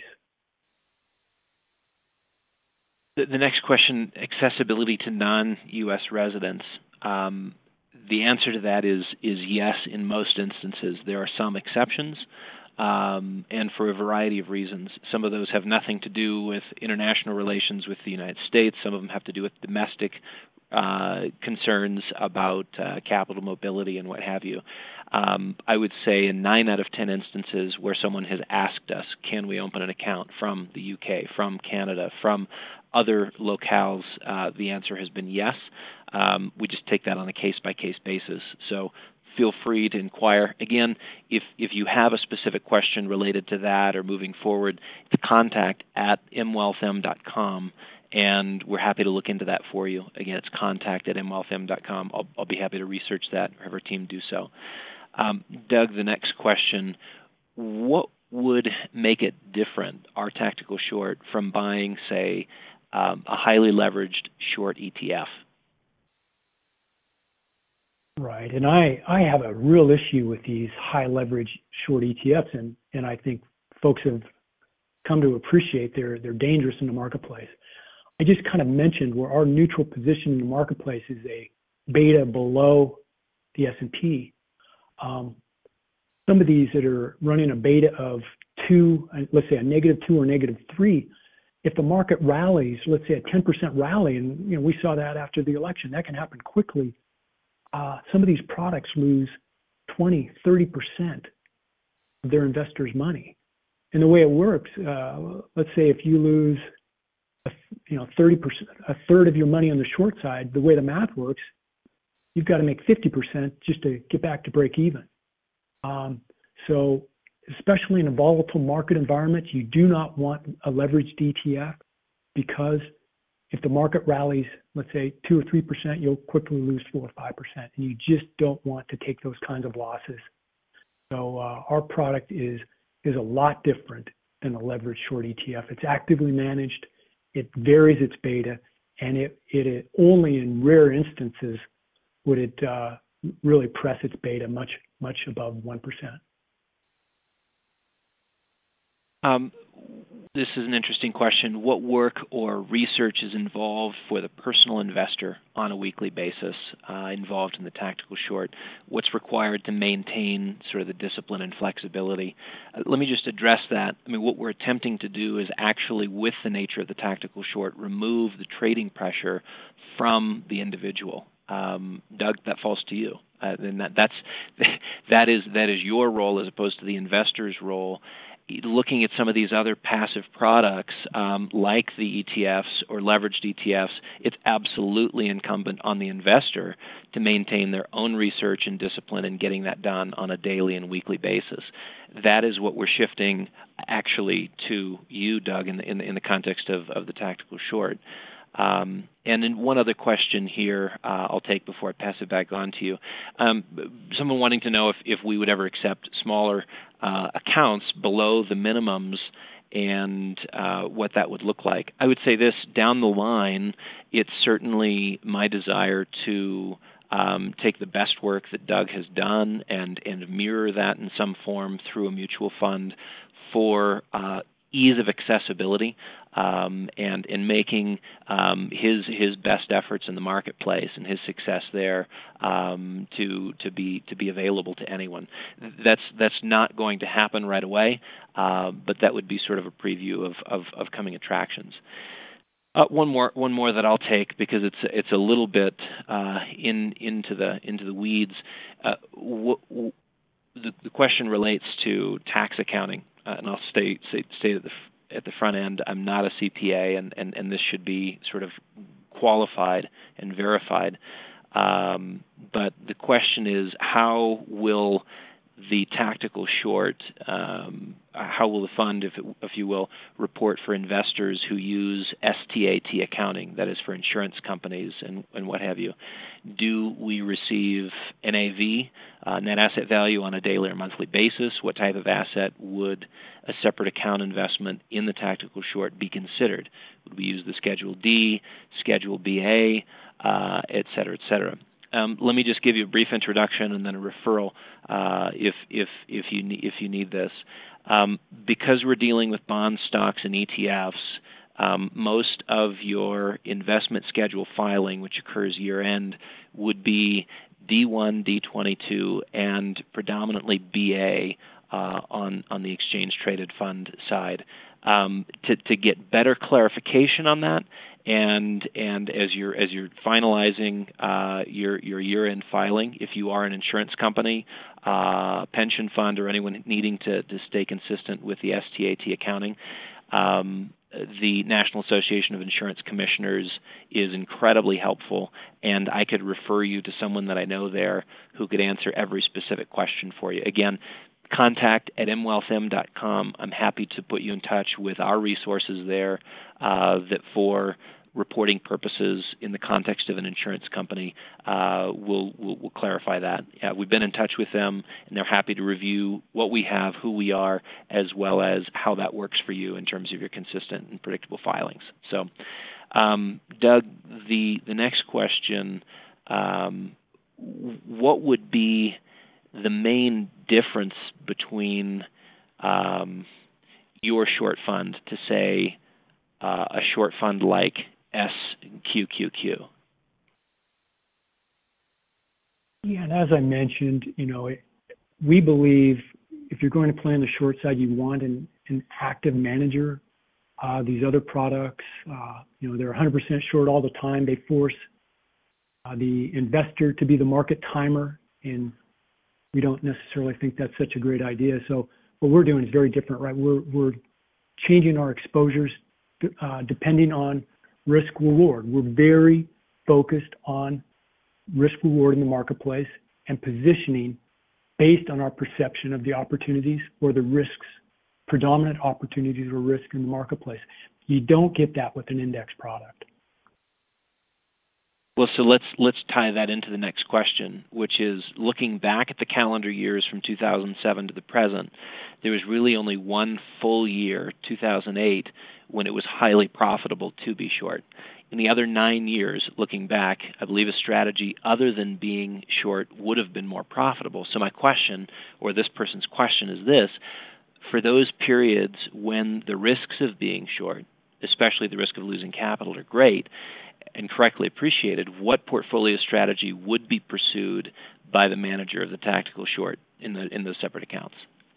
The, the next question, accessibility to non-U S residents. Um, the answer to that is is yes in most instances. There are some exceptions, um, and for a variety of reasons. Some of those have nothing to do with international relations with the United States. Some of them have to do with domestic uh, concerns about uh, capital mobility and what have you. Um, I would say in nine out of ten instances where someone has asked us, can we open an account from the U K, from Canada, from other locales, uh, the answer has been yes. Um, we just take that on a case-by-case basis. So feel free to inquire. Again, if if you have a specific question related to that or moving forward, it's contact at m wealth m dot com, and we're happy to look into that for you. Again, it's contact at m wealth m dot com. I'll, I'll be happy to research that or have our team do so. Um, Doug, the next question, what would make it different, our tactical short, from buying, say, um, a highly leveraged short E T F? Right, and I, I have a real issue with these high leverage short E T Fs, and, and I think folks have come to appreciate they're, they're dangerous in the marketplace. I just kind of mentioned where our neutral position in the marketplace is a beta below the S and P. Um, some of these that are running a beta of two, let's say a negative two or negative three, if the market rallies, let's say a ten percent rally, and you know we saw that after the election, that can happen quickly. Uh, some of these products lose twenty, thirty percent of their investors' money. And the way it works, uh, let's say if you lose, a, you know, thirty percent, a third of your money on the short side, the way the math works, you've got to make fifty percent just to get back to break even. Um, So especially in a volatile market environment, you do not want a leveraged E T F because if the market rallies, let's say two or three percent, you'll quickly lose four or five percent, and you just don't want to take those kinds of losses. So uh, our product is is a lot different than a leveraged short E T F. It's actively managed, it varies its beta, and it it, it only in rare instances would it uh, really press its beta much much above one percent. Um, this is an interesting question. What work or research is involved for the personal investor on a weekly basis uh, involved in the tactical short? What's required to maintain sort of the discipline and flexibility? Uh, let me just address that. I mean, what we're attempting to do is actually, with the nature of the tactical short, remove the trading pressure from the individual. Um, Doug, that falls to you. Uh, and that, that's that is that is your role as opposed to the investor's role. Looking at some of these other passive products um, like the E T Fs or leveraged E T Fs, it's absolutely incumbent on the investor to maintain their own research and discipline in getting that done on a daily and weekly basis. That is what we're shifting actually to you, Doug, in the, in the, in the context of, of the tactical short. Um, and then one other question here uh, I'll take before I pass it back on to you. Um, someone wanting to know if, if we would ever accept smaller uh, accounts below the minimums and uh, what that would look like. I would say this, down the line, it's certainly my desire to um, take the best work that Doug has done and, and mirror that in some form through a mutual fund for uh, ease of accessibility um, and in making um, his his best efforts in the marketplace and his success there um, to to be to be available to anyone. That's that's not going to happen right away, uh, but that would be sort of a preview of of, of coming attractions. Uh, one more, one more that I'll take because it's it's a little bit uh, in into the into the weeds. Uh, w- w- the, the question relates to tax accounting. Uh, and I'll stay, stay, stay at, the, at the front end. I'm not a C P A, and, and, and this should be sort of qualified and verified. Um, but the question is, how will the tactical short, um, how will the fund, if, it, if you will, report for investors who use S T A T accounting, that is for insurance companies and, and what have you? Do we receive N A V, uh, net asset value, on a daily or monthly basis? What type of asset would a separate account investment in the tactical short be considered? Would we use the Schedule D, Schedule B A, uh, et cetera, et cetera? Um, let me just give you a brief introduction and then a referral uh, if if if you need, if you need this. Um, because we're dealing with bonds, stocks, and E T Fs, um, most of your investment schedule filing, which occurs year end, would be D one, D twenty-two, and predominantly B A uh, on on the exchange traded fund side. Um, to, to get better clarification on that, and and as you're as you're finalizing uh, your your year-end filing, if you are an insurance company, uh, pension fund, or anyone needing to, to stay consistent with the S T A T accounting, um, the National Association of Insurance Commissioners is incredibly helpful, and I could refer you to someone that I know there who could answer every specific question for you. Again, contact at m wealth m dot com. I'm happy to put you in touch with our resources there uh, that for reporting purposes in the context of an insurance company uh, will will will clarify that. Uh, we've been in touch with them, and they're happy to review what we have, who we are, as well as how that works for you in terms of your consistent and predictable filings. So, um, Doug, the, the next question, um, what would be the main difference between um, your short fund to, say, uh, a short fund like S Q Q Q? Yeah, and as I mentioned, you know, it, we believe if you're going to play on the short side, you want an, an active manager. Uh, these other products, uh, you know, they're one hundred percent short all the time. They force uh, the investor to be the market timer, and we don't necessarily think that's such a great idea. So what we're doing is very different, right? We're we're changing our exposures uh, depending on risk reward. We're very focused on risk reward in the marketplace and positioning based on our perception of the opportunities or the risks, predominant opportunities or risk in the marketplace. You don't get that with an index product. Well, so let's let's tie that into the next question, which is looking back at the calendar years from two thousand seven to the present, there was really only one full year, two thousand eight, when it was highly profitable to be short. In the other nine years, looking back, I believe a strategy other than being short would have been more profitable. So my question, or this person's question, is this: for those periods when the risks of being short, especially the risk of losing capital, are great and correctly appreciated, what portfolio strategy would be pursued by the manager of the tactical short in the in those separate accounts?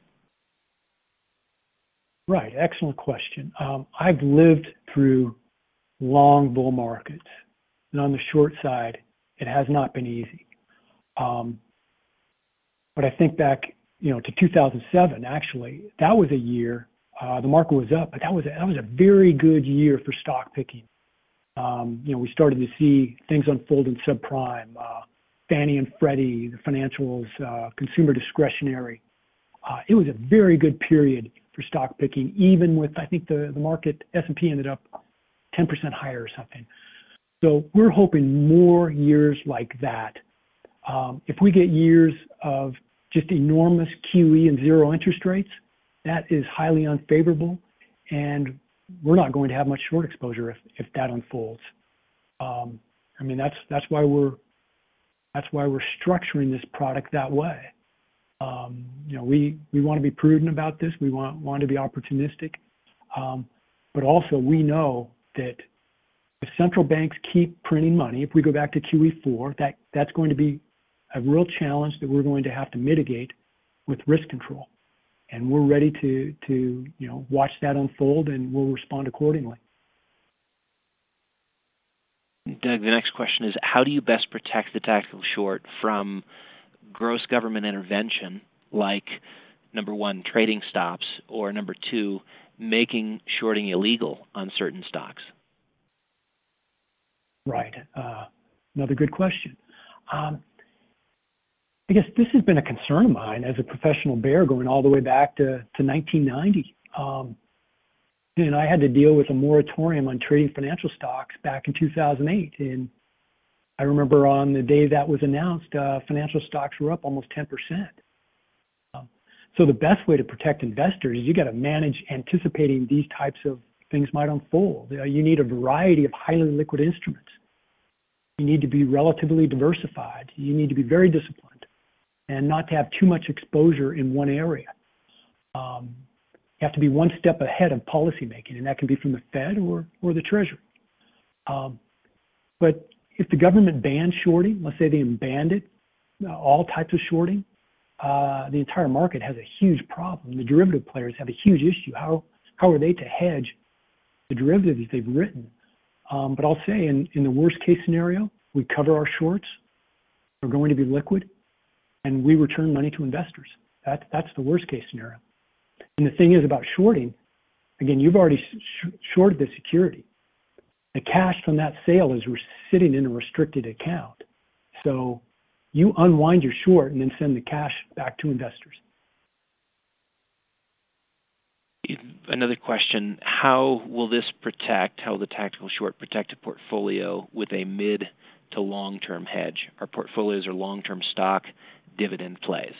Right, excellent question. Um, I've lived through long bull markets, and on the short side, it has not been easy. Um, but I think back, you know, to two thousand seven. Actually, that was a year uh, the market was up, but that was a, that was a very good year for stock picking. Um, you know, we started to see things unfold in subprime, uh, Fannie and Freddie, the financials, uh, consumer discretionary. Uh, it was a very good period for stock picking, even with, I think the, the market, S and P ended up ten percent higher or something. So we're hoping more years like that. Um, if we get years of just enormous Q E and zero interest rates, that is highly unfavorable, and we're not going to have much short exposure if, if that unfolds. Um, I mean, that's that's why we're that's why we're structuring this product that way. Um, you know, we we want to be prudent about this. We want want to be opportunistic, um, but also we know that if central banks keep printing money, if we go back to Q E four, that that's going to be a real challenge that we're going to have to mitigate with risk control. And we're ready to, to you know, watch that unfold, and we'll respond accordingly. Doug, the next question is, how do you best protect the tactical short from gross government intervention, like, number one, trading stops, or number two, making shorting illegal on certain stocks? Right. Uh, another good question. Um, I guess this has been a concern of mine as a professional bear going all the way back to, to nineteen ninety. Um, and I had to deal with a moratorium on trading financial stocks back in two thousand eight. And I remember on the day that was announced, uh, financial stocks were up almost ten percent. Um, so the best way to protect investors is you got to manage anticipating these types of things might unfold. Uh, you need a variety of highly liquid instruments. You need to be relatively diversified. You need to be very disciplined and not to have too much exposure in one area. Um, you have to be one step ahead of policymaking, and that can be from the Fed or, or the Treasury. Um, but if the government bans shorting, let's say they banned it, uh, all types of shorting, uh, the entire market has a huge problem. The derivative players have a huge issue. How how are they to hedge the derivatives they've written? Um, but I'll say in, in the worst case scenario, we cover our shorts, they're going to be liquid, and we return money to investors. That, that's the worst case scenario. And the thing is about shorting, again, you've already sh- shorted the security. The cash from that sale is re- sitting in a restricted account. So you unwind your short and then send the cash back to investors. Another question, how will this protect, how will the tactical short protect a portfolio with a mid to long-term hedge? Our portfolios are long-term stock dividend plays.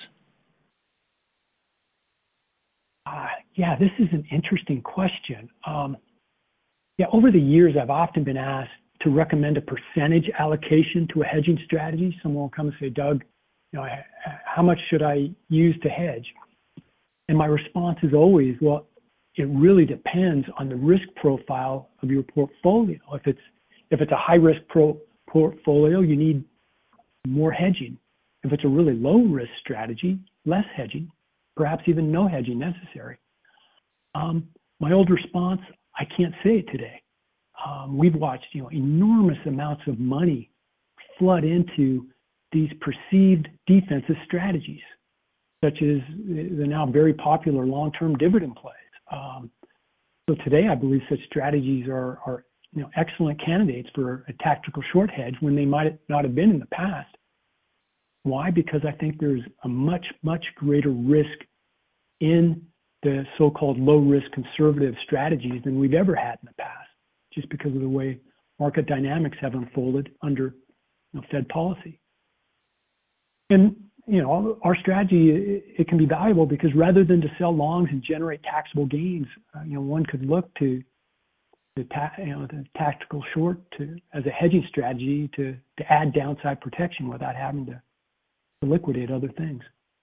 Uh, yeah, this is an interesting question. Um, yeah, over the years, I've often been asked to recommend a percentage allocation to a hedging strategy. Someone will come and say, Doug, you know, how much should I use to hedge? And my response is always, well, it really depends on the risk profile of your portfolio. If it's if it's a high risk pro portfolio, you need more hedging. If it's a really low risk strategy, less hedging, perhaps even no hedging necessary. Um, my old response, I can't say it today. Um, we've watched, you know, enormous amounts of money flood into these perceived defensive strategies, such as the now very popular long-term dividend plays. Um, so today, I believe such strategies are, are, you know, excellent candidates for a tactical short hedge when they might not have been in the past. Why? Because I think there's a much, much greater risk in the so-called low-risk conservative strategies than we've ever had in the past, just because of the way market dynamics have unfolded under you know, Fed policy. And you know, our strategy, it, it can be valuable because rather than to sell longs and generate taxable gains, uh, you know, one could look to the, ta- you know, the tactical short to as a hedging strategy to, to add downside protection without having to, to liquidate other things.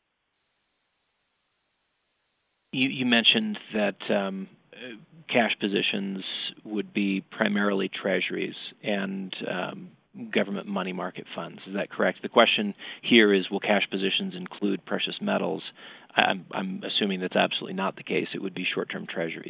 You, you mentioned that um, cash positions would be primarily treasuries and um, government money market funds. Is that correct? The question here is, will cash positions include precious metals? I'm, I'm assuming that's absolutely not the case. It would be short-term treasuries.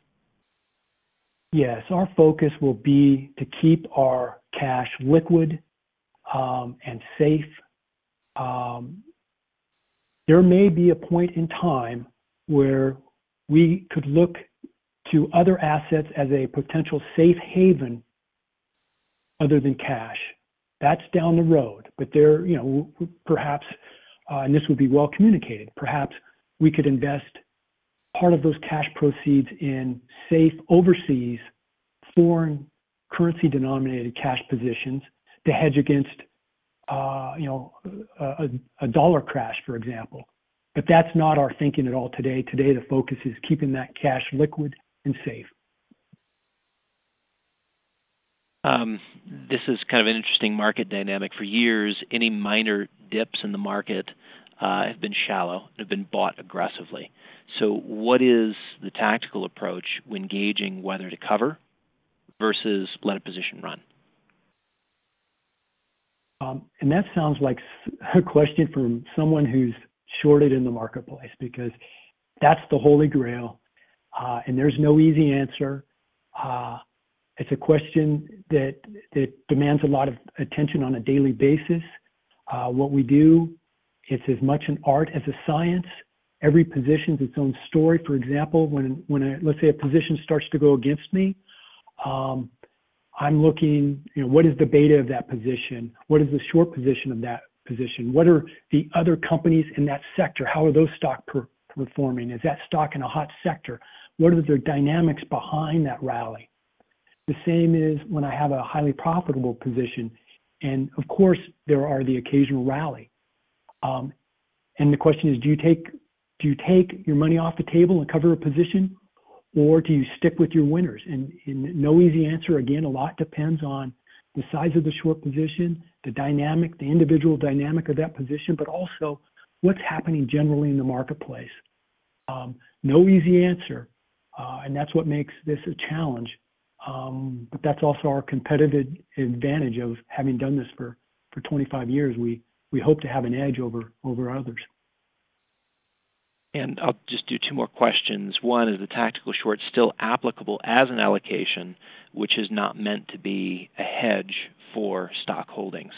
Yes, our focus will be to keep our cash liquid um, and safe. Um, there may be a point in time where we could look to other assets as a potential safe haven other than cash. That's down the road, but there, you know, perhaps, uh, and this would be well communicated, perhaps we could invest part of those cash proceeds in safe overseas foreign currency denominated cash positions to hedge against, uh, you know, a, a dollar crash, for example. But that's not our thinking at all today. Today, the focus is keeping that cash liquid and safe. Um, this is kind of an interesting market dynamic. For years, any minor dips in the market uh, have been shallow and have been bought aggressively. So what is the tactical approach when gauging whether to cover versus let a position run? Um, and that sounds like a question from someone who's shorted in the marketplace, because that's the holy grail, uh, and there's no easy answer. Uh, it's a question that that demands a lot of attention on a daily basis. Uh, what we do, it's as much an art as a science. Every position's its own story. For example, when when a, let's say a position starts to go against me, um, I'm looking, you know, what is the beta of that position? What is the short position of that position? What are the other companies in that sector? How are those stock per, performing? Is that stock in a hot sector? What are the dynamics behind that rally? The same is when I have a highly profitable position. And of course, there are the occasional rally. Um, and the question is, do you take do you take your money off the table and cover a position, or do you stick with your winners? And, and no easy answer. Again, a lot depends on the size of the short position, the dynamic, the individual dynamic of that position, but also what's happening generally in the marketplace. Um, no easy answer, uh, and that's what makes this a challenge. Um, but that's also our competitive advantage of having done this for, for twenty-five years. We we hope to have an edge over over others. And I'll just do two more questions. One, is the tactical short still applicable as an allocation, which is not meant to be a hedge for stock holdings?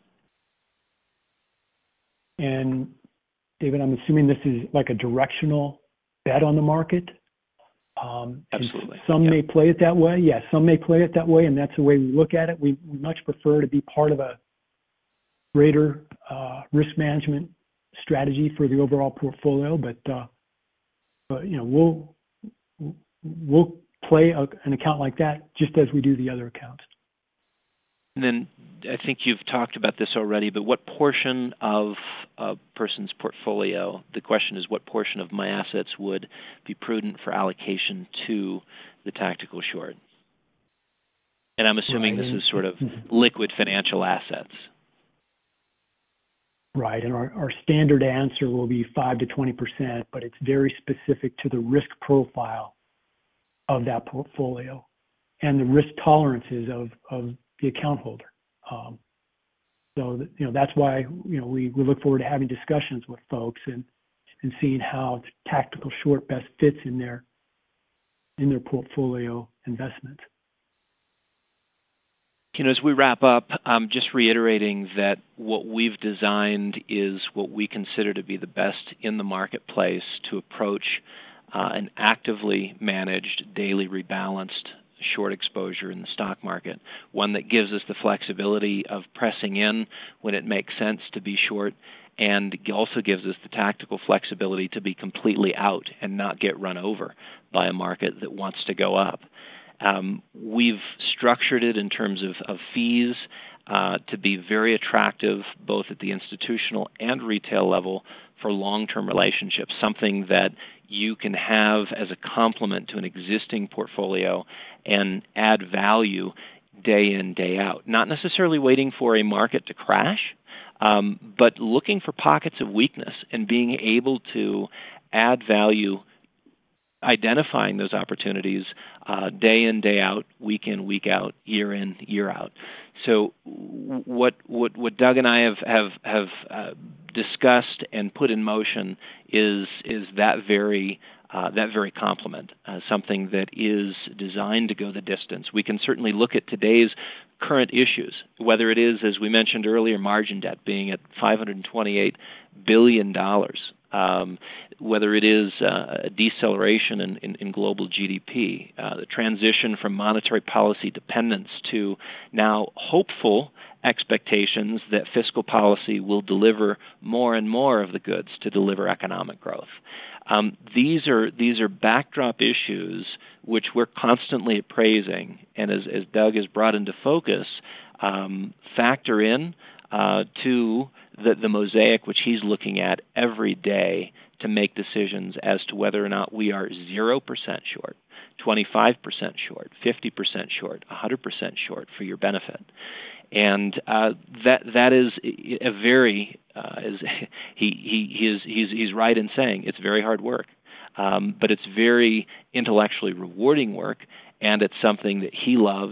And David, I'm assuming this is like a directional bet on the market. Um, Absolutely. Some yep. may play it that way. Yes, yeah, some may play it that way, and that's the way we look at it. We, we much prefer to be part of a greater uh, risk management strategy for the overall portfolio, but, uh, but you know, we'll we'll play a, an account like that just as we do the other accounts. And then I think you've talked about this already, but what portion of a person's portfolio, the question is what portion of my assets would be prudent for allocation to the tactical short? And I'm assuming right. this is sort of liquid financial assets. Right, and our, our standard answer will be five to twenty percent, but it's very specific to the risk profile of that portfolio and the risk tolerances of, of the account holder. Um, so, that, you know, that's why, you know, we, we look forward to having discussions with folks and, and seeing how tactical short best fits in their, in their portfolio investments. You know, as we wrap up, um, just reiterating that what we've designed is what we consider to be the best in the marketplace to approach uh, an actively managed, daily rebalanced short exposure in the stock market, one that gives us the flexibility of pressing in when it makes sense to be short, and also gives us the tactical flexibility to be completely out and not get run over by a market that wants to go up. Um, we've structured it in terms of, of fees uh, to be very attractive both at the institutional and retail level for long-term relationships, something that you can have as a complement to an existing portfolio and add value day in, day out. Not necessarily waiting for a market to crash, um, but looking for pockets of weakness and being able to add value, identifying those opportunities uh, day in, day out, week in, week out, year in, year out. So what what, what Doug and I have have have uh, discussed and put in motion is is that very uh, that very complement, uh, something that is designed to go the distance. We can certainly look at today's current issues, whether it is, as we mentioned earlier, margin debt being at five hundred twenty-eight billion dollars. Um, whether it is uh, a deceleration in, in, in global G D P, uh, the transition from monetary policy dependence to now hopeful expectations that fiscal policy will deliver more and more of the goods to deliver economic growth. Um, these are these are backdrop issues which we're constantly appraising, and as, as Doug has brought into focus, um, factor in uh, to the, the mosaic which he's looking at every day to make decisions as to whether or not we are zero percent short, twenty-five percent short, fifty percent short, one hundred percent short for your benefit. And uh, that that is a very uh, is, he he he is he's he's right in saying it's very hard work, um, but it's very intellectually rewarding work, and it's something that he loves.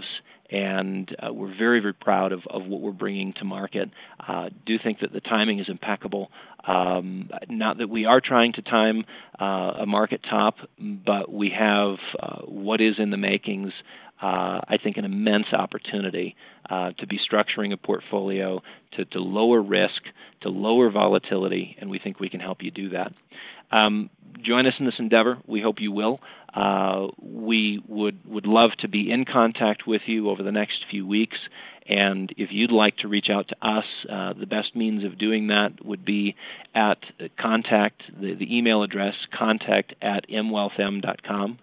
And uh, we're very, very proud of, of what we're bringing to market. Uh, do think that the timing is impeccable. Um, not that we are trying to time uh, a market top, but we have uh, what is in the makings, uh, I think, an immense opportunity uh, to be structuring a portfolio to, to lower risk, to lower volatility, and we think we can help you do that. Um, join us in this endeavor. We hope you will. Uh, we would, would love to be in contact with you over the next few weeks, and if you'd like to reach out to us, uh, the best means of doing that would be at contact, the, the email address, contact at m wealth m dot com,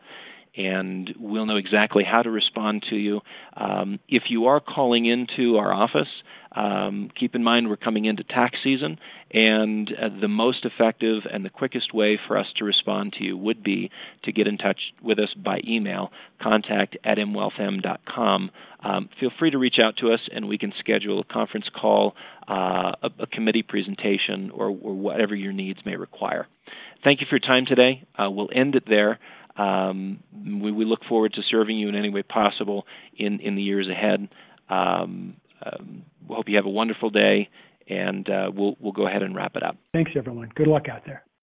and we'll know exactly how to respond to you. Um, if you are calling into our office, Um, keep in mind we're coming into tax season, and uh, the most effective and the quickest way for us to respond to you would be to get in touch with us by email, contact at m wealth m dot com. Um, feel free to reach out to us, and we can schedule a conference call, uh, a, a committee presentation, or, or whatever your needs may require. Thank you for your time today. Uh, we'll end it there. Um, we, we look forward to serving you in any way possible in, in the years ahead. Um, Um, we hope you have a wonderful day, and uh, we'll we'll go ahead and wrap it up. Thanks, everyone. Good luck out there.